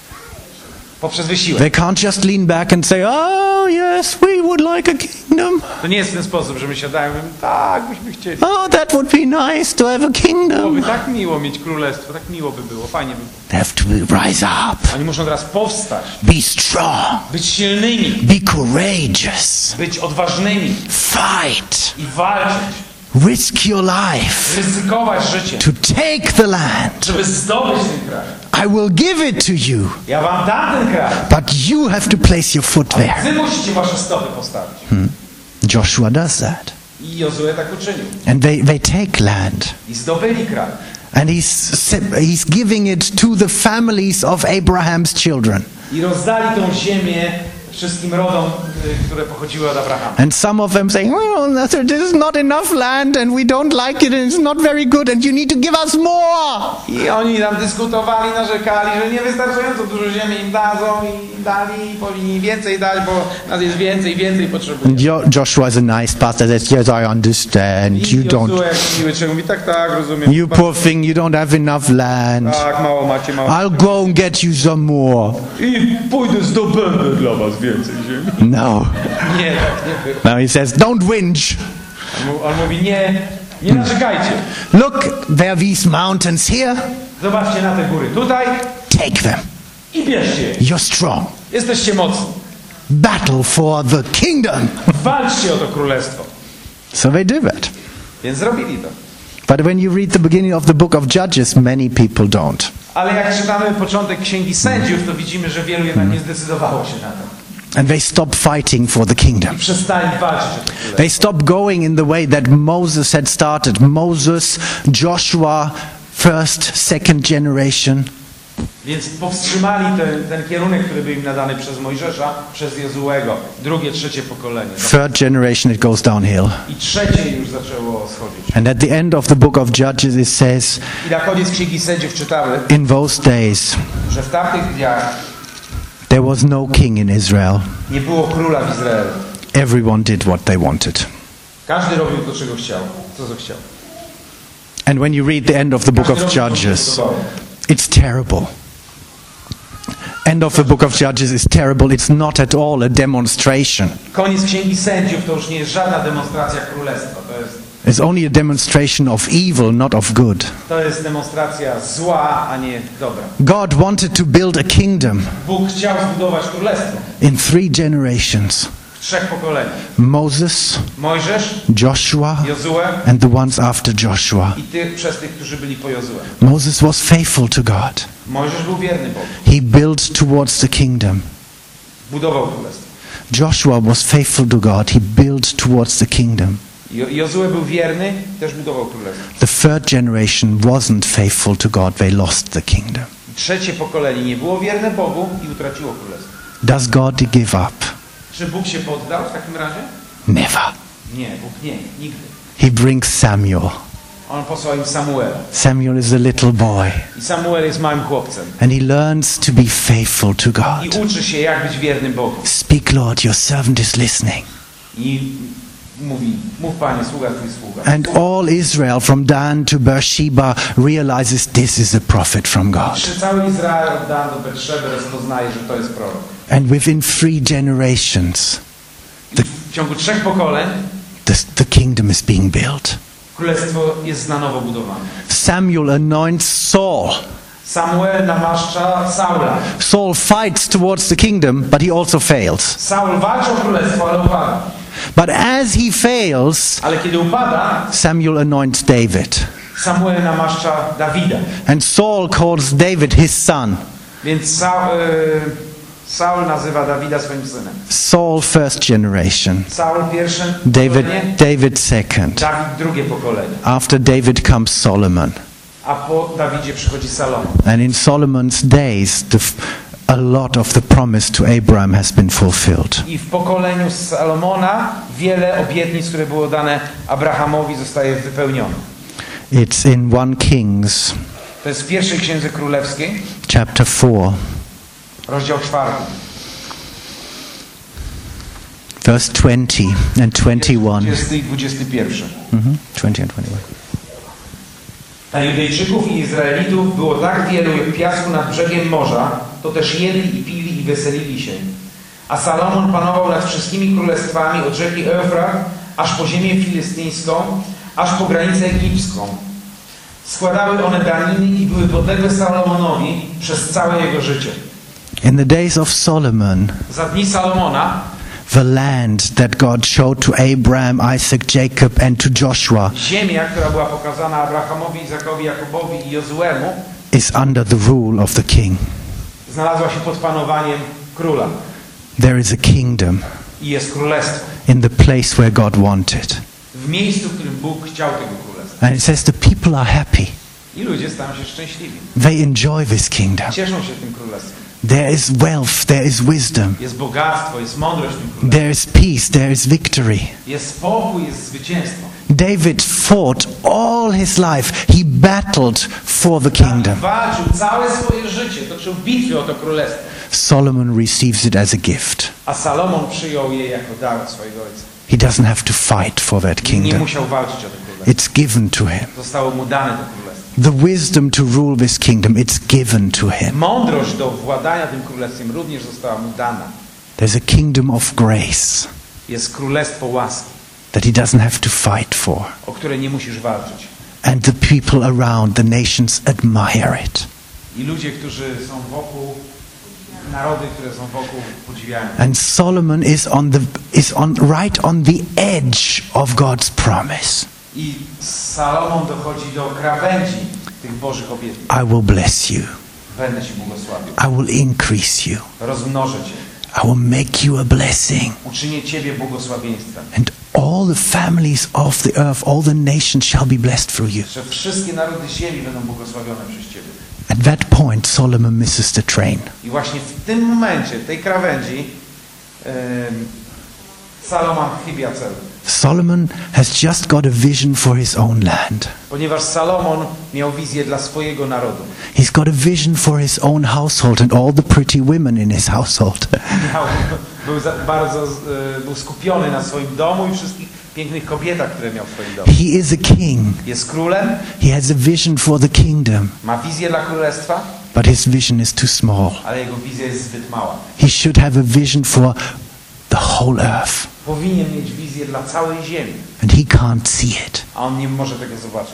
poprzez wysiłek. They can't just lean back and say, oh yes, we would like a kingdom. To nie jest w ten sposób, że my siadają i mówimy, tak, byśmy chcieli. Oh, that would be nice to have a kingdom. Byłoby tak miło mieć królestwo, tak miło by było, fajnie by było. They have to rise up. Oni muszą teraz powstać. Be strong. Być silnymi. Be courageous. Być odważnymi. Fight. I walczyć. Risk your life. Ryzykować życie. To take the land. Żeby zdobyć ten kraj. I will give it to you. Ja wam dam ten kraj. But you have to place your foot there. Wy musicie wasze stopy postawić. Hmm. Joshua does that. I Jozue tak uczynił. And they, they take land. I zdobyli kraj. And he's, he's giving it to the families of Abraham's children. I rozdali tą ziemię wszystkim rodom, które pochodziły od Abrahama. And some of them say, well, this is not enough land and we don't like it and it's not very good and you need to give us more. I oni tam dyskutowali, narzekali, że niewystarczająco dużo ziemi im dadzą i dali, i powinni więcej dać, bo nas jest więcej, więcej potrzebuje. Jo Joshua is a nice pastor that says, yes, I understand. I you don't. miły człowiek mówi, tak, tak, rozumiem. You poor thing, you don't have enough land. Tak, mało macie, mało. I'll go and get you some more. I pójdę zdobędę dla was więcej ziemi. No. Nie, tak nie było. Now he says, don't whinge. On mówi, nie, nie narzekajcie. Look, there are these mountains here. Zobaczcie na te góry tutaj. Take them. I bierzcie je. You're strong. Jesteście mocni. Battle for the kingdom. Walczcie o to królestwo. So they do that. Więc zrobili to. But when you read the beginning of the book of Judges, many people don't. Ale jak czytamy początek Księgi Sędziów, to widzimy, że wielu jednak nie zdecydowało się na to. And they stop fighting for the kingdom. I przestali walczyć o to królestwo. They stop going in the way that Moses had started. Moses, Joshua, first, second generation. Więc powstrzymali ten, ten kierunek, który był im nadany przez Mojżesza, przez Jozuego. Drugie, trzecie pokolenie. Third generation, it goes downhill. I trzecie już zaczęło schodzić. And at the end of the book of Judges it says, I na koniec Księgi Sędziów czytamy, in those days że w tamtych dniach there was no king in Israel. nie było króla w Izraelu. Everyone did what they wanted. Każdy robił to, czego chciał, co co chciał. And when you read the end of the book of Judges, it's terrible. End of the book of Judges is terrible. It's not at all a demonstration. Koniec Księgi Sędziów to już nie jest żadna demonstracja królestwa. To jest, It's only a demonstration of evil, not of good. to jest demonstracja zła, a nie dobra. God wanted to build a kingdom Bóg chciał zbudować królestwo in three generations. w trzech pokoleniach. Moses, Mojżesz, Joshua, Jozue and the ones after Joshua. i tych, przez tych, którzy byli po Jozue. Moses was faithful to God. Mojżesz był wierny Bogu. He built towards the kingdom. Budował królestwo. Joshua was faithful to God. He built towards the kingdom. Jo- Jozue był wierny, też budował królestwo. The third generation wasn't faithful to God. They lost the kingdom. I trzecie pokolenie nie było wierne Bogu i utraciło królestwo. Does God give up? Czy Bóg się poddał w takim razie? Never. Nie, Bóg nie, nigdy. He brings Samuel. On posłał im Samuela. Samuel is a little boy. I Samuel jest małym chłopcem. And he learns to be faithful to I God. uczy się, jak być wiernym Bogu. Speak, Lord, your servant is listening. I mówi, mów Panie, sługa Twój sługa. And all Israel from Dan to Beersheba realizes this is a prophet from I God. przy cały Izrael od Dan do Beerszeby rozpoznaje, że to jest prorok. And within three generations, I w ciągu trzech pokoleń the, the kingdom is being built. królestwo jest na nowo budowane. Samuel anoints Saul. Samuel namaszcza Saula. Saul fights towards the kingdom, but he also fails. Saul walczy o królestwo, ale upada. But as he fails, Ale kiedy upada, Samuel anoints David. Samuel namaszcza Dawida. And Saul calls David his son. Więc Saul, y, Saul nazywa Dawida swoim synem. Saul first generation. Saul pierwsze David, pokolenie, David second. Dawid drugie pokolenie. After David comes Solomon. A po Dawidzie przychodzi Salomon. And in Solomon's days, the, a lot of the promise to Abraham has been fulfilled. I w pokoleniu Salomona wiele obietnic, które było dane Abrahamowi, zostaje wypełnione. It's in First Kings, To jest w pierwszej Księdze Królewskiej, chapter four, rozdział czwarty. verse twenty and twenty-one. dwudziesty i dwudziesty pierwszy. Mm-hmm. twenty and twenty-one. A Judejczyków i Izraelitów było tak wielu jak piasku nad brzegiem morza, to też jedli i pili i weselili się. A Salomon panował nad wszystkimi królestwami od rzeki Eufrat, aż po ziemię filystyńską, aż po granicę egipską. Składały one daniny i były podległe Salomonowi przez całe jego życie. In the days of Solomon, Za dni Salomona the land that God showed to Abraham, Isaac, Jacob and to Joshua ziemia, która była pokazana Abrahamowi, Izakowi, Jakubowi i Jozuemu, is under the rule of the king. znalazła się pod panowaniem króla. There is a kingdom I jest królestwo. in the place where God wanted. W miejscu, w którym Bóg chciał tego królestwa. And it says the people are happy. I ludzie stają się szczęśliwi. They enjoy this kingdom. Cieszą się tym królestwem. There is wealth, there is wisdom, Jest bogactwo, jest mądrość w tym królestwie. there is peace, there is victory. Jest spokój, jest zwycięstwo. David fought all his life. He battled for the kingdom. Dawid walczył całe swoje życie, toczył bitwy o to królestwo. Solomon receives it as a gift. A Salomon przyjął je jako dar od swojego ojca. He doesn't have to fight for that Nie kingdom. musiał walczyć o to królestwo. It's given to him. Zostało mu dane to królestwo. The wisdom to rule this kingdom, it's given to him. Mądrość do władania tym królestwem również została mu dana. There's a kingdom of grace Jest królestwo łaski, that he doesn't have to fight for. o które nie musisz walczyć. And the people around, the nations admire it. I ludzie, którzy są wokół, narody, które są wokół, podziwiają. And Solomon is on the is on right on the edge of God's promise. I Salomon dochodzi do krawędzi tych Bożych obietnic. I will bless you. Będę Ci błogosławił. I will increase you. Rozmnożę Cię. I will make you a blessing. Uczynię Ciebie błogosławieństwem. And all the families of the earth, all the nations shall be blessed through you. Że wszystkie narody ziemi będą błogosławione przez Ciebie. At that point, Solomon misses the train. I właśnie w tym momencie, tej krawędzi, yy, Salomon chybia celu. Solomon has just got a vision for his own land. Ponieważ Salomon miał wizję dla swojego narodu. He's got a vision for his own household and all the pretty women in his household. Miał, był za, bardzo yy, był skupiony na swoim domu i wszystkich pięknych kobietach, które miał w swoim domu. He is a king. Jest królem. He has a vision for the kingdom. Ma wizję dla królestwa. But his vision is too small. Ale jego wizja jest zbyt mała. He should have a vision for the whole earth. Powinien mieć wizję dla całej ziemi. And he can't see it. A on nie może tego zobaczyć.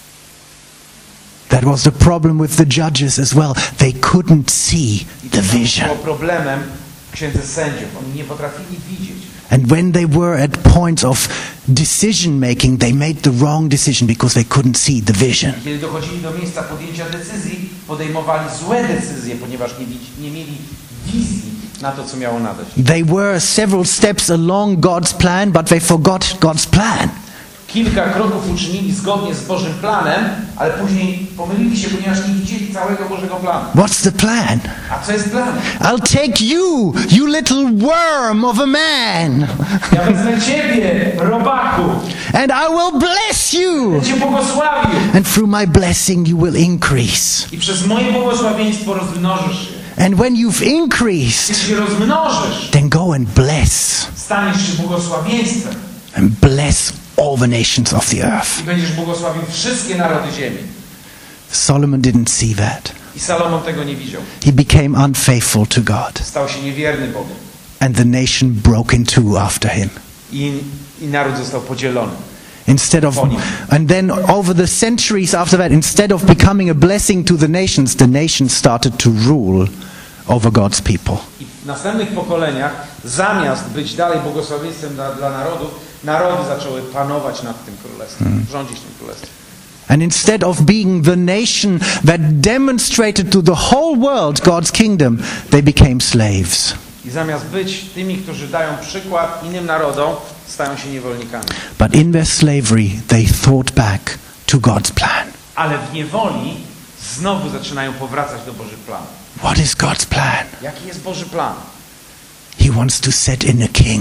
That was the problem with the judges as well. They couldn't see the vision. Było problemem w księdze sędziów. Oni nie potrafili widzieć. And when they were at points of decision making, they made the wrong decision because they couldn't see the vision. Kiedy dochodzili do miejsca podjęcia decyzji, podejmowali złe decyzje, ponieważ nie, nie mieli wizji na to, co miało nadejść. They were several steps along God's plan, but they forgot God's plan. Kilka kroków uczynili zgodnie z Bożym planem, ale później pomylili się, ponieważ nie widzieli całego Bożego planu. What's the plan? A co jest planem? I'll take you, you little worm of a man. Ja wezmę ciebie, robaku. And I will bless you. Będę cię błogosławił. And through my blessing you will increase. I przez moje błogosławieństwo rozmnożysz się. And when you've increased, Jeśli się rozmnożysz, then go and bless. staniesz się błogosławieństwem. And bless all the nations of the earth. I będziesz błogosławił wszystkie narody ziemi. Solomon didn't see that. I Salomon tego nie widział. He became unfaithful to God. Stał się niewierny Bogu. And the nation broke in two after him. I, i naród został podzielony. Instead of, and then over the centuries after that, instead of becoming a blessing to the nations, the nations started to rule over God's people. I w następnych pokoleniach, zamiast być dalej błogosławieństwem dla, dla narodów, narody zaczęły panować nad tym królestwem, hmm. rządzić tym królestwem. And instead of being the nation that demonstrated to the whole world God's kingdom, they became slaves. I zamiast być tymi, którzy dają przykład innym narodom, stają się niewolnikami. But in their slavery, they thought back to God's plan. Ale w niewoli znowu zaczynają powracać do Bożych planów. What is God's plan? Jaki jest Boży plan? He wants to set in a king.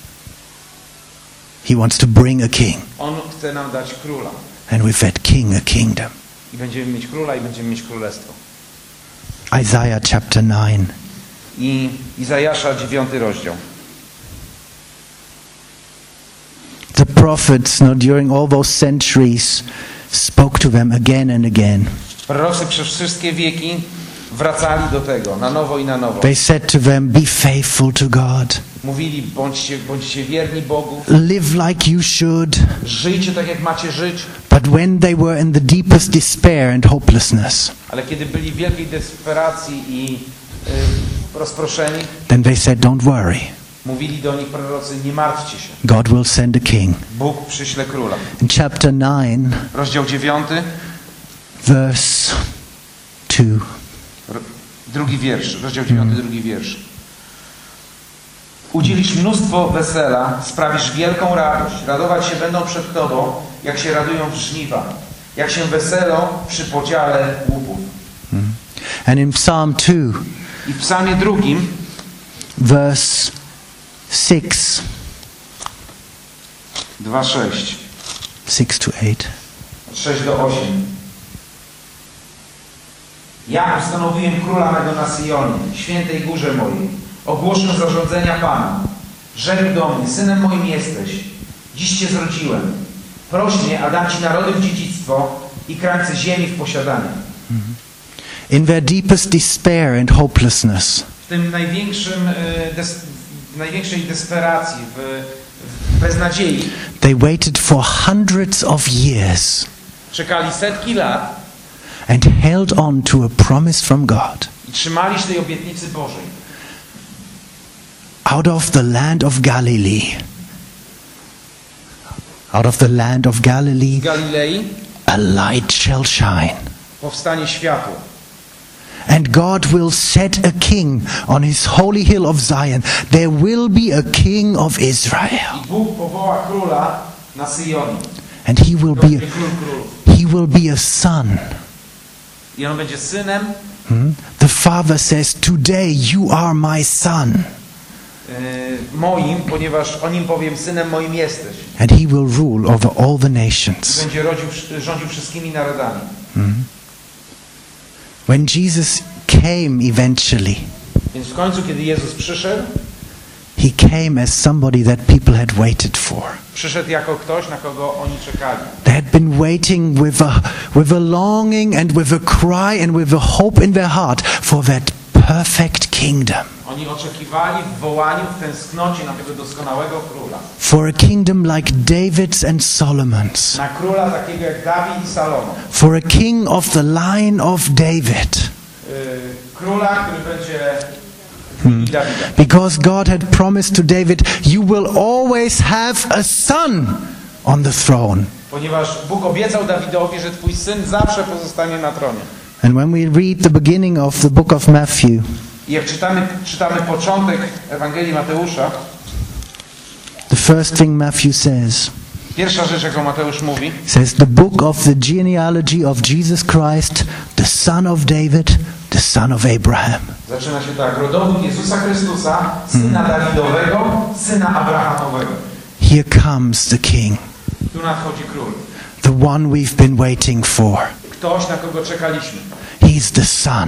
He wants to bring a king. On chce nam dać króla. And with that king, a kingdom. I będziemy mieć króla i będziemy mieć królestwo. Isaiah chapter nine. I Izajasza dziewiąty rozdział. The prophets, no, during all those centuries, spoke to them again and again. Prorocy przez wszystkie wieki wracali do tego, na nowo i na nowo. They said to them, be faithful to God. Mówili, bądźcie, bądźcie wierni Bogu. Live like you should. Żyjcie tak, jak macie żyć. But when they were in the deepest despair and hopelessness, Ale kiedy byli w wielkiej desperacji i y, rozproszeni, then they said, don't worry. mówili do nich prorocy, nie martwcie się. God will send a king. Bóg przyśle króla. In chapter nine, Rozdział dziewiąty, verse two. drugi wiersz. Rozdział dziewiąty, drugi wiersz. Udzielisz mnóstwo wesela, sprawisz wielką radość. Radować się będą przed Tobą, jak się radują w żniwa, jak się weselą przy podziale łupów. And in Psalm two, I w psalmie drugim, verse six, dwa sześć, six to eight. sześć do osiem. Ja ustanowiłem króla mego na Syjonie, świętej górze mojej. Ogłoszę zarządzenia Pana. Rzekł do mnie, synem moim jesteś. Dziś Cię zrodziłem. Proś mnie, a dam Ci narody w dziedzictwo i krańce ziemi w posiadanie. In their deepest despair and hopelessness, W tym największym, des, w największej desperacji, w, w beznadziei, they waited for hundreds of years czekali setki lat and held on to a promise from God. i trzymali się tej obietnicy Bożej. Out of the land of Galilee, out of the land of Galilee, z Galilei a light shall shine. powstanie światło. And God will set a king on his holy hill of Zion. There will be a king of Israel. I Bóg powoła króla na Syjonie. And he will be Król królów. he will be a son. I on będzie synem. Hmm? The Father says, "Today you are my son." Yy, moim, ponieważ o nim powiem, synem moim jesteś. And he will rule over all the I nations. będzie rodził, rządził wszystkimi narodami. Hmm? When Jesus came eventually, Więc w końcu, kiedy Jezus przyszedł, he came as somebody that people had waited for. przyszedł jako ktoś, na kogo oni czekali. They had been waiting with a, with a longing and with a cry and with a hope in their heart for that perfect kingdom. Oni oczekiwali w wołaniu, w tęsknocie na tego doskonałego króla. For a kingdom like David's and Solomon's. Na króla takiego jak Dawid i Salomon. For a king of the line of David. Yy, króla, który będzie hmm. Dawida. Because God had promised to David, you will always have a son on the throne. Ponieważ Bóg obiecał Dawidowi, że twój syn zawsze pozostanie na tronie. And when we read the beginning of the book of Matthew, I jak czytamy, czytamy początek Ewangelii Mateusza, the first thing Matthew says, pierwsza rzecz, jaką Mateusz mówi, says the book of the genealogy of Jesus Christ, the son of David, the son of Abraham. zaczyna się tak: rodowód Jezusa Chrystusa, syna Dawidowego, syna Abrahamowego. Here comes the King, Tu nadchodzi król. the one we've been waiting for. Ktoś, na kogo czekaliśmy. He's the son.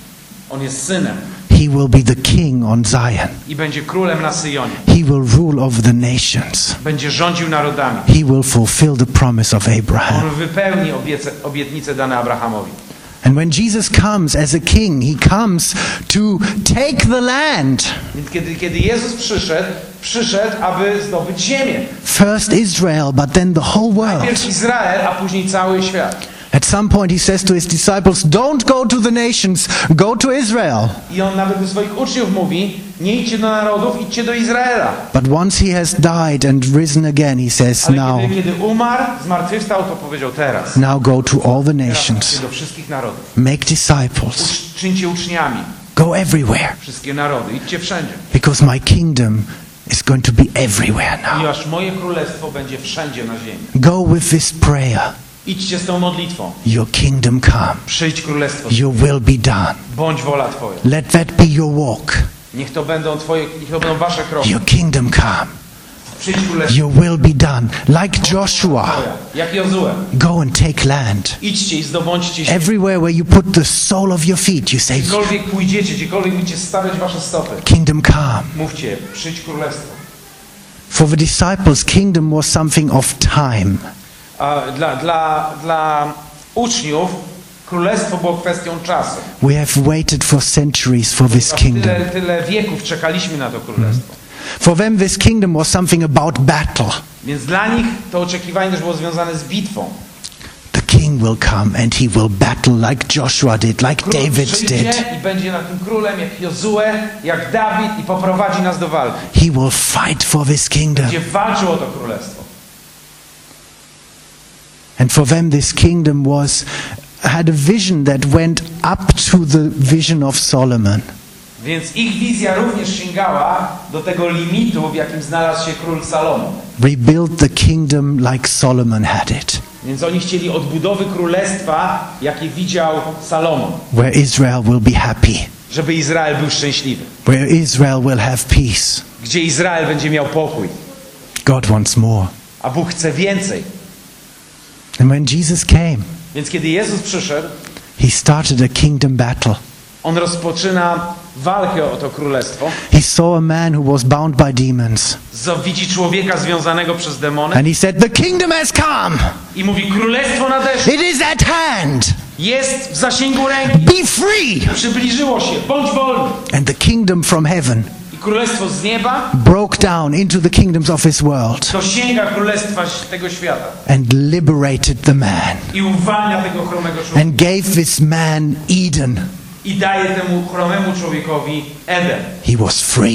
On jest synem He will be the king on Zion. i będzie królem na Syjonie. He will rule over the nations. Będzie rządził narodami. He will fulfill the promise of Abraham. On wypełni obiece, obietnice dane Abrahamowi. And when Jesus comes as a king, he comes to take the land. Więc kiedy, kiedy Jezus przyszedł, przyszedł, aby zdobyć ziemię. First Israel, but then the whole world. Najpierw Izrael, a później cały świat. At some point he says to his disciples, don't go to the nations, go to Israel. I on nawet do swoich uczniów mówi: nie idźcie do narodów, idźcie do Izraela. But once he has died and risen again, he says, Ale now, kiedy, kiedy umarł, zmartwychwstał, to powiedział: teraz. now go to all the Teraz idźcie nations. do wszystkich narodów. Make disciples. Ucz, czyńcie uczniami Go everywhere. wszystkie narody. Idźcie wszędzie. Because my kingdom is going to be everywhere now. Ponieważ moje królestwo będzie wszędzie na ziemi. Go with this prayer. Idźcie z tą modlitwą. Your kingdom come. Przyjdź królestwo. Your will be done. Bądź wola Twoja. Let that be your walk. Niech to będą Twoje, niech to będą Wasze kroki. Your kingdom come. Przyjdź królestwo Your will be done. Like Joshua. Twoja. Jak Jozue. Go and take land. Idźcie i zdobądźcie się. Everywhere where you put the sole of your feet, you say, Gdziekolwiek pójdziecie, gdziekolwiek będziecie stawiać Wasze stopy. kingdom come. Mówcie: przyjdź królestwo. For the disciples, kingdom was something of time. A dla, dla, dla uczniów królestwo było kwestią czasu. We have waited for centuries for this kingdom. Tyle, tyle wieków czekaliśmy na to królestwo. For them, this kingdom was something about battle. Więc dla nich to oczekiwanie też było związane z bitwą. The king will come and he will battle like Joshua did, like Król David przyjdzie did. i będzie na tym królem jak Jozue, jak Dawid i poprowadzi nas do walki. He will fight for this kingdom. Będzie walczył o to królestwo. And for them, this kingdom was had a vision that went up to the vision of Solomon. Więc ich wizja również sięgała do tego limitu, w jakim znalazł się król Salomon. Rebuild the kingdom like Solomon had it, Więc oni chcieli odbudowy królestwa, jakie widział Salomon. where Israel will be happy, Żeby Izrael był szczęśliwy. where Israel will have peace. Gdzie Izrael będzie miał pokój. God wants more. A Bóg chce więcej. And when Jesus came, Więc kiedy Jezus przyszedł, he started a kingdom battle. On rozpoczyna walkę o to królestwo. He saw a man who was bound by demons. Widzi człowieka związanego przez demony. And he said, the kingdom has come. I mówi: królestwo nadeszło. It is at hand. Jest w zasięgu ręki. Be free. Przybliżyło się. Bądź wolny. And the kingdom from heaven I królestwo z nieba broke down into the kingdoms of this world dosięga królestwa tego świata. and liberated the man I uwalnia tego chromego człowieka. and gave this man Eden. I daje temu chromemu człowiekowi Eden. He was free. I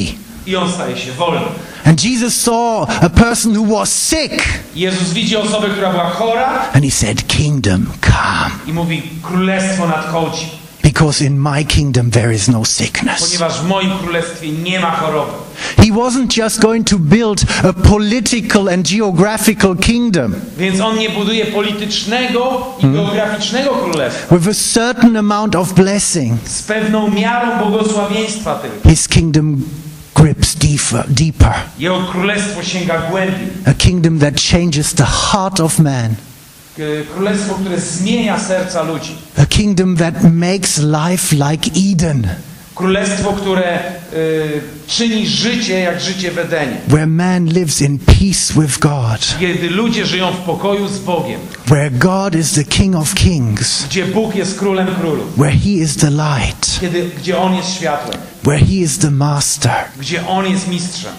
I on staje się wolny. And Jesus saw a person who was sick. Jezus widzi osobę, która była chora. And he said, kingdom come. I mówi, królestwo nadchodzi. Because in my kingdom there is no sickness. Ponieważ w moim królestwie nie ma choroby. He wasn't just going to build a political and geographical kingdom. Więc on nie buduje politycznego i hmm. geograficznego królestwa. With a certain amount of blessing. Z pewną miarą błogosławieństwa tylko. His kingdom grips deeper, deeper. Jego królestwo sięga głębiej. A kingdom that changes the heart of man. Królestwo, które zmienia serca ludzi. A kingdom that makes life like Eden. Królestwo, które y, czyni życie jak życie w Edenie. Where man lives in peace with God. Kiedy ludzie żyją w pokoju z Bogiem. Where God is the King of Kings. Gdzie Bóg jest królem królów. Where he is the light. Kiedy, gdzie on jest światłem. Where he is the master. Gdzie on jest mistrzem.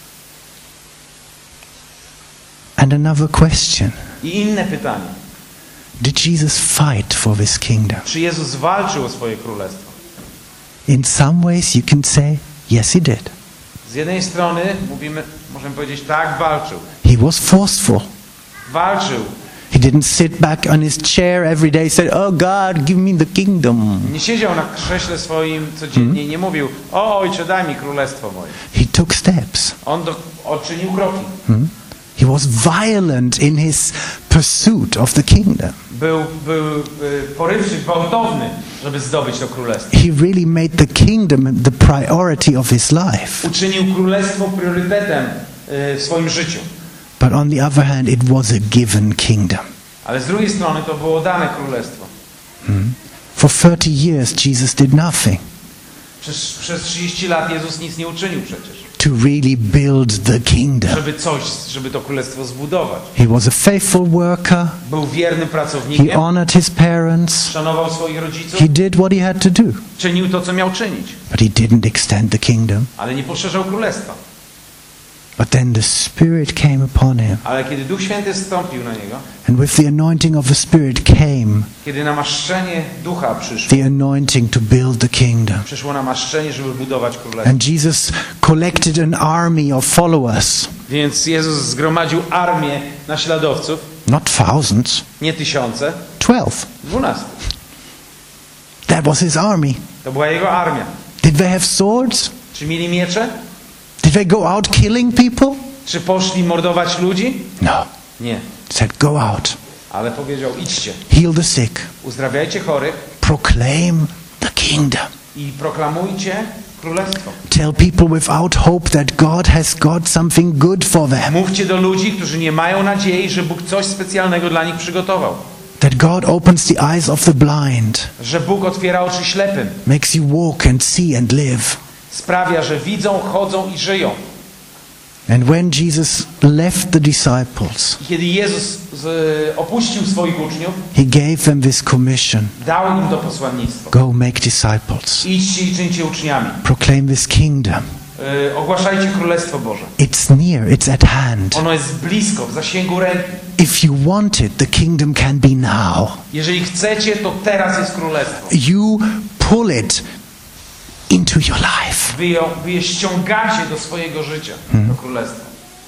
And another question. I inne pytanie. Did Jesus fight for this kingdom? Czy Jezus walczył o swoje królestwo? In some ways you can say, yes he did. Z jednej strony mówimy, możemy powiedzieć, tak, walczył. He was forceful. Walczył. He didn't sit back on his chair every day and said, oh God, give me the kingdom. Nie siedział na krześle swoim codziennie i nie mówił, o Ojcze, daj mi królestwo moje. He took steps. On do, odczynił kroki. Hmm? He was violent in his pursuit of the kingdom. Był, był porywczy, gwałtowny, żeby zdobyć to królestwo. He really made the kingdom the priority of his life. Uczynił królestwo priorytetem w swoim życiu. But on the other hand, it was a given kingdom. Ale z drugiej strony to było dane królestwo. Hmm? For thirty years Jesus did nothing. Przez, przez trzydzieści lat Jezus nic nie uczynił przecież. To really build the kingdom. Żeby coś, żeby to królestwo zbudować. He was a faithful worker. Był wiernym pracownikiem. He honored his parents. Szanował swoich rodziców. He did what he had to do. Czynił to, co miał czynić. But he didn't extend the kingdom. Ale nie poszerzał królestwa. But then the Spirit came upon him. Ale kiedy Duch Święty zstąpił na niego, and with the anointing of the Spirit came kiedy namaszczenie Ducha przyszło, the anointing to build the kingdom. Przyszło namaszczenie, żeby budować królestwo. And Jesus collected an army of followers. Więc Jezus zgromadził armię naśladowców. Not thousands. Nie tysiące. Twelve. Dwunastu. That was his army. To była jego armia. Did they have swords? Czy mieli miecze? Did they go out killing people? Czy poszli mordować ludzi? No. Nie. Said go out. Ale powiedział, idźcie. Heal the sick. Uzdrawiajcie chorych. Proclaim the kingdom. I proklamujcie królestwo. Tell people without hope that God has got something good for them. Mówcie do ludzi, którzy nie mają nadziei, że Bóg coś specjalnego dla nich przygotował. That God opens the eyes of the blind. Że Bóg otwiera oczy ślepym. Makes you walk and see and live. Sprawia, że widzą, chodzą i żyją. And when Jesus left the disciples, I kiedy Jezus z, opuścił swoich uczniów, he gave them this commission. Dał im to posłannictwo. Go make disciples. Idźcie i czyńcie uczniami. Proclaim this kingdom. Y, ogłaszajcie Królestwo Boże. It's near, it's at hand. Ono jest blisko, w zasięgu ręki. If you want it, the kingdom can be now. Jeżeli chcecie, to teraz jest Królestwo. You pull it into your life. Wy, ją, wy je ściągacie do swojego życia, hmm. do Królestwa.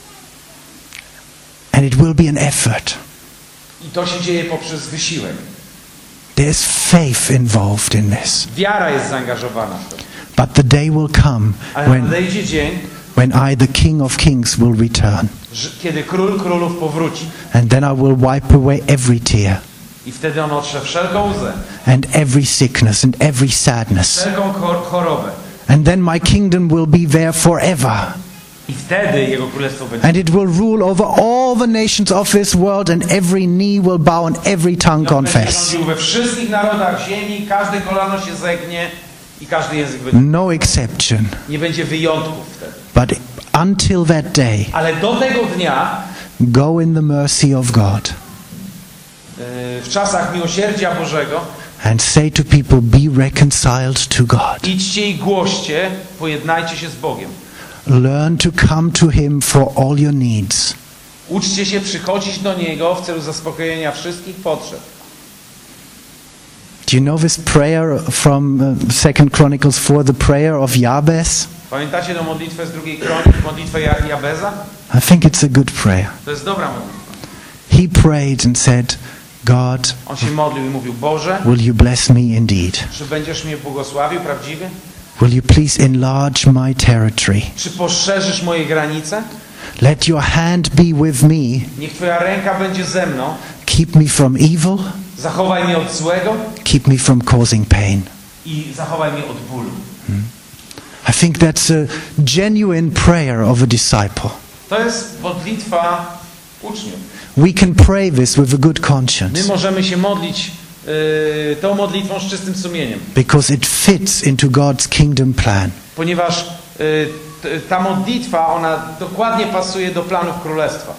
And it will be an effort. I to się dzieje poprzez wysiłek. There's faith involved in this. Wiara jest zaangażowana w to. But the day will come when, nadejdzie dzień, when I, the King of Kings, will return. Kiedy Król Królów powróci. And then I will wipe away every tear. I wtedy on otrze wszelką łzę. And every sickness and every sadness. Wszelką chorobę. And then my kingdom will be there forever. I wtedy jego królestwo będzie. And it will rule over all the nations of this world, and every knee will bow and every tongue confess. We wszystkich narodach ziemi, każde kolano się zegnie i każdy język będzie. No exception. Nie będzie wyjątków wtedy. But until that day, ale do tego dnia, go in the mercy of God. W czasach miłosierdzia Bożego, and say to people, be reconciled to God. Idźcie i głoście, pojednajcie się z Bogiem. Learn to come to Him for all your needs. Uczcie się przychodzić do Niego w celu zaspokojenia wszystkich potrzeb. Do you know this prayer from uh, Second Chronicles four, the prayer of Jabez? Pamiętacie tę modlitwę z drugiej kronik, modlitwę Jabeza? I think it's a good prayer. To jest dobra modlitwa. He prayed and said, God, On się modlił i mówił, Boże, will you bless me indeed? czy będziesz mnie błogosławił prawdziwie? Will you please enlarge my territory? Czy poszerzysz moje granice? Let your hand be with me. Niech Twoja ręka będzie ze mną. Keep me from evil. Zachowaj mnie od złego Keep me from causing pain. i zachowaj mnie od bólu. Hmm. I think that's a genuine prayer of a disciple. To jest modlitwa uczniów. We can pray this with a good My conscience możemy się modlić yy, tą modlitwą z czystym sumieniem, because it fits into God's kingdom plan. ponieważ yy, t- ta modlitwa, ona dokładnie pasuje do planów Królestwa.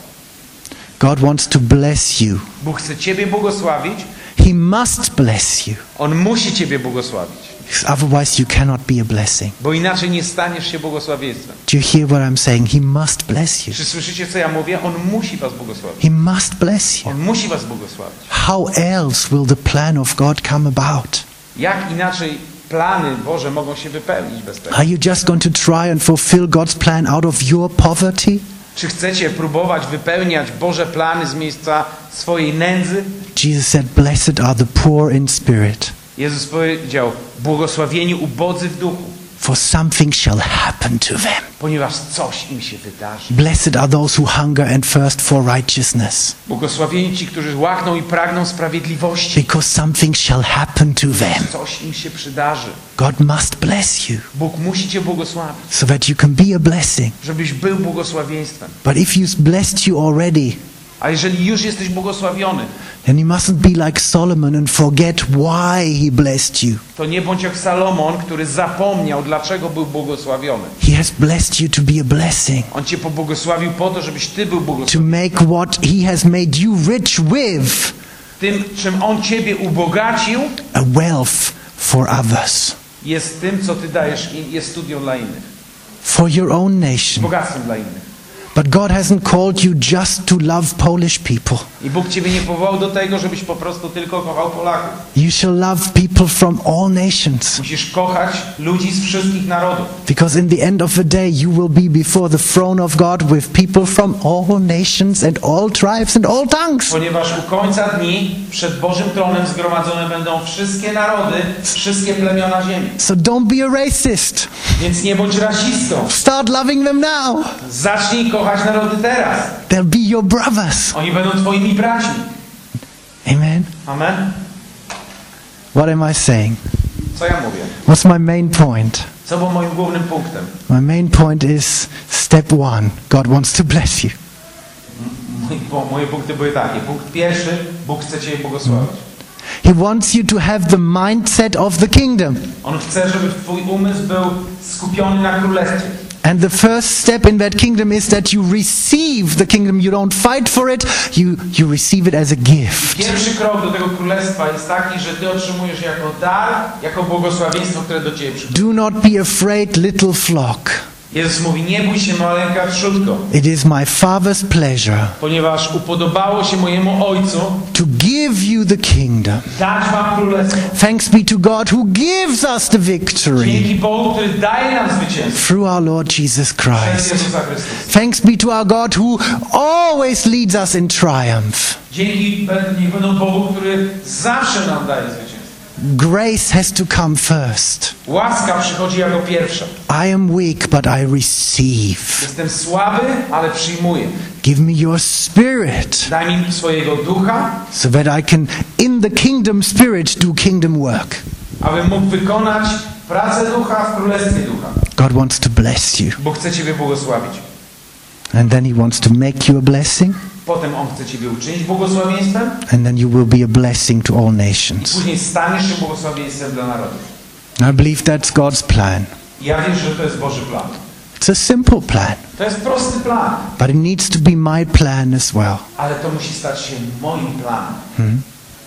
God wants to bless you. Bóg chce Ciebie błogosławić, He must bless you. On musi Ciebie błogosławić, Otherwise you cannot be a blessing. bo inaczej nie staniesz się błogosławieństwem. Do you hear what I'm saying? He must bless you. Czy słyszycie, co ja mówię? On musi Was błogosławić. He must bless you. On musi Was błogosławić. How else will the plan of God come about? Jak inaczej plany Boże mogą się wypełnić bez tego? Are you just going to try and fulfill God's plan out of your poverty? Czy chcecie próbować wypełniać Boże plany z miejsca swojej nędzy? Jesus said, blessed are the poor in spirit, Jezus powiedział, błogosławieni ubodzy w duchu, for something shall happen to them. ponieważ coś im się wydarzy. Blessed are those who hunger and thirst for righteousness, Błogosławieni ci, którzy łakną i pragną sprawiedliwości, because something shall happen to them. coś im się przydarzy. God must bless you Bóg musi Cię błogosławić, so that you can be a blessing. żebyś był błogosławieństwem. But if He's blessed you already, A jeżeli już jesteś błogosławiony, then you mustn't be like Solomon and forget why He blessed you. to nie bądź jak Salomon, który zapomniał, dlaczego był błogosławiony. He has blessed you to be a blessing, On Cię pobłogosławił po to, żebyś Ty był to błogosławiony. make what He has made you rich with Tym, czym On Ciebie ubogacił, a wealth for others, jest tym, co Ty dajesz, i jest studią dla innych. for your own nation. Bogactwem dla innych. But God hasn't called you just to love Polish people. I Bóg Ciebie nie powołał do tego, żebyś po prostu tylko kochał Polaków. You shall love people from all nations, Musisz kochać ludzi z wszystkich narodów. because in the end of the day you will be before the throne of God with people from all nations and all tribes and all tongues. Ponieważ u końca dni przed Bożym tronem zgromadzone będą wszystkie narody, wszystkie plemiona ziemi. So don't be a racist. Więc nie bądź rasistą. Start loving them now. Zacznij kochać narody teraz. They'll be your brothers. Oni będą Twoimi braćmi. Amen. Amen. What am I saying? Co ja mówię? What's my main point? Co było moim głównym punktem? My main point is step one. God wants to bless you. Moje, moje punkty były takie. Punkt pierwszy, Bóg chce Cię błogosławić. He wants you to have the mindset of the kingdom. On chce, żeby Twój umysł był skupiony na królestwie. And the first step in that kingdom is that you receive the kingdom. You don't fight for it. You, you receive it as a gift. Pierwszy krok do tego królestwa jest taki, że Ty otrzymujesz jako dar, jako błogosławieństwo, które do Ciebie przychodzi. Do not be afraid, little flock. Jezus mówi, nie bój się, maleńka trzódko, It is my Father's pleasure ponieważ upodobało się mojemu Ojcu to give you the kingdom. dać Wam królestwo. Thanks be to God who gives us the victory Dzięki Bogu, który daje nam zwycięstwo. through our Lord Jesus Przez Christ. Jezusa Chrystusa. Thanks be to our God who always leads us in triumph. Dzięki niech będą Bogu, który zawsze nam daje zwycięstwo. Grace has to come first. Łaska przychodzi jako pierwsza. I am weak, but I receive. Jestem słaby, ale przyjmuję. Give me your spirit Daj mi swojego ducha, so that I can, in the kingdom spirit, do kingdom work. abym mógł wykonać pracę ducha w królestwie ducha. God wants to bless you. Bo chce Ciebie błogosławić. And then He wants to make you a blessing. Potem On chce Ciebie uczynić błogosławieństwem. And then you will be a blessing to all nations. Później staniesz się błogosławieństwem dla narodów. I believe that's God's plan. Ja wierzę, że to jest Boży plan. It's a simple plan, To jest prosty plan, but it needs to be my plan as well. ale to musi stać się moim planem. Hmm?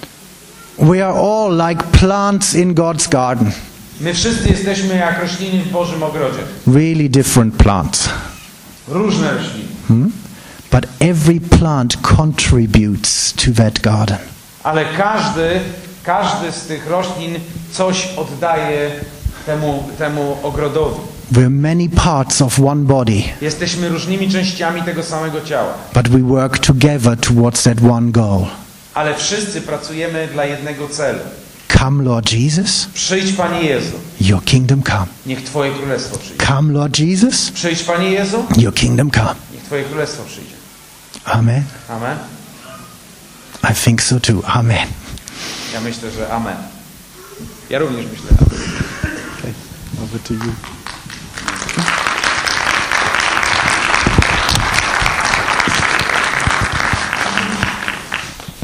We are all like plants in God's garden. My wszyscy jesteśmy jak rośliny w Bożym ogrodzie. Really different plants. Różne rośliny. Hmm? But every plant contributes to that garden. Ale każdy, każdy z tych roślin coś oddaje temu, temu ogrodowi. We're many parts of one body, Jesteśmy różnymi częściami tego samego ciała. but we work together towards that one goal. Ale wszyscy pracujemy dla jednego celu. Come, Lord Jesus, Przyjdź, Panie Jezu. your kingdom come. Niech Twoje królestwo przyjdzie. Come, Lord Jesus, Przyjdź, Panie Jezu. your kingdom come. Niech Twoje królestwo przyjdzie. Amen. Amen. I think so too. Amen. Ja myślę, że amen. Ja również myślę. Amen. Okay, over to you.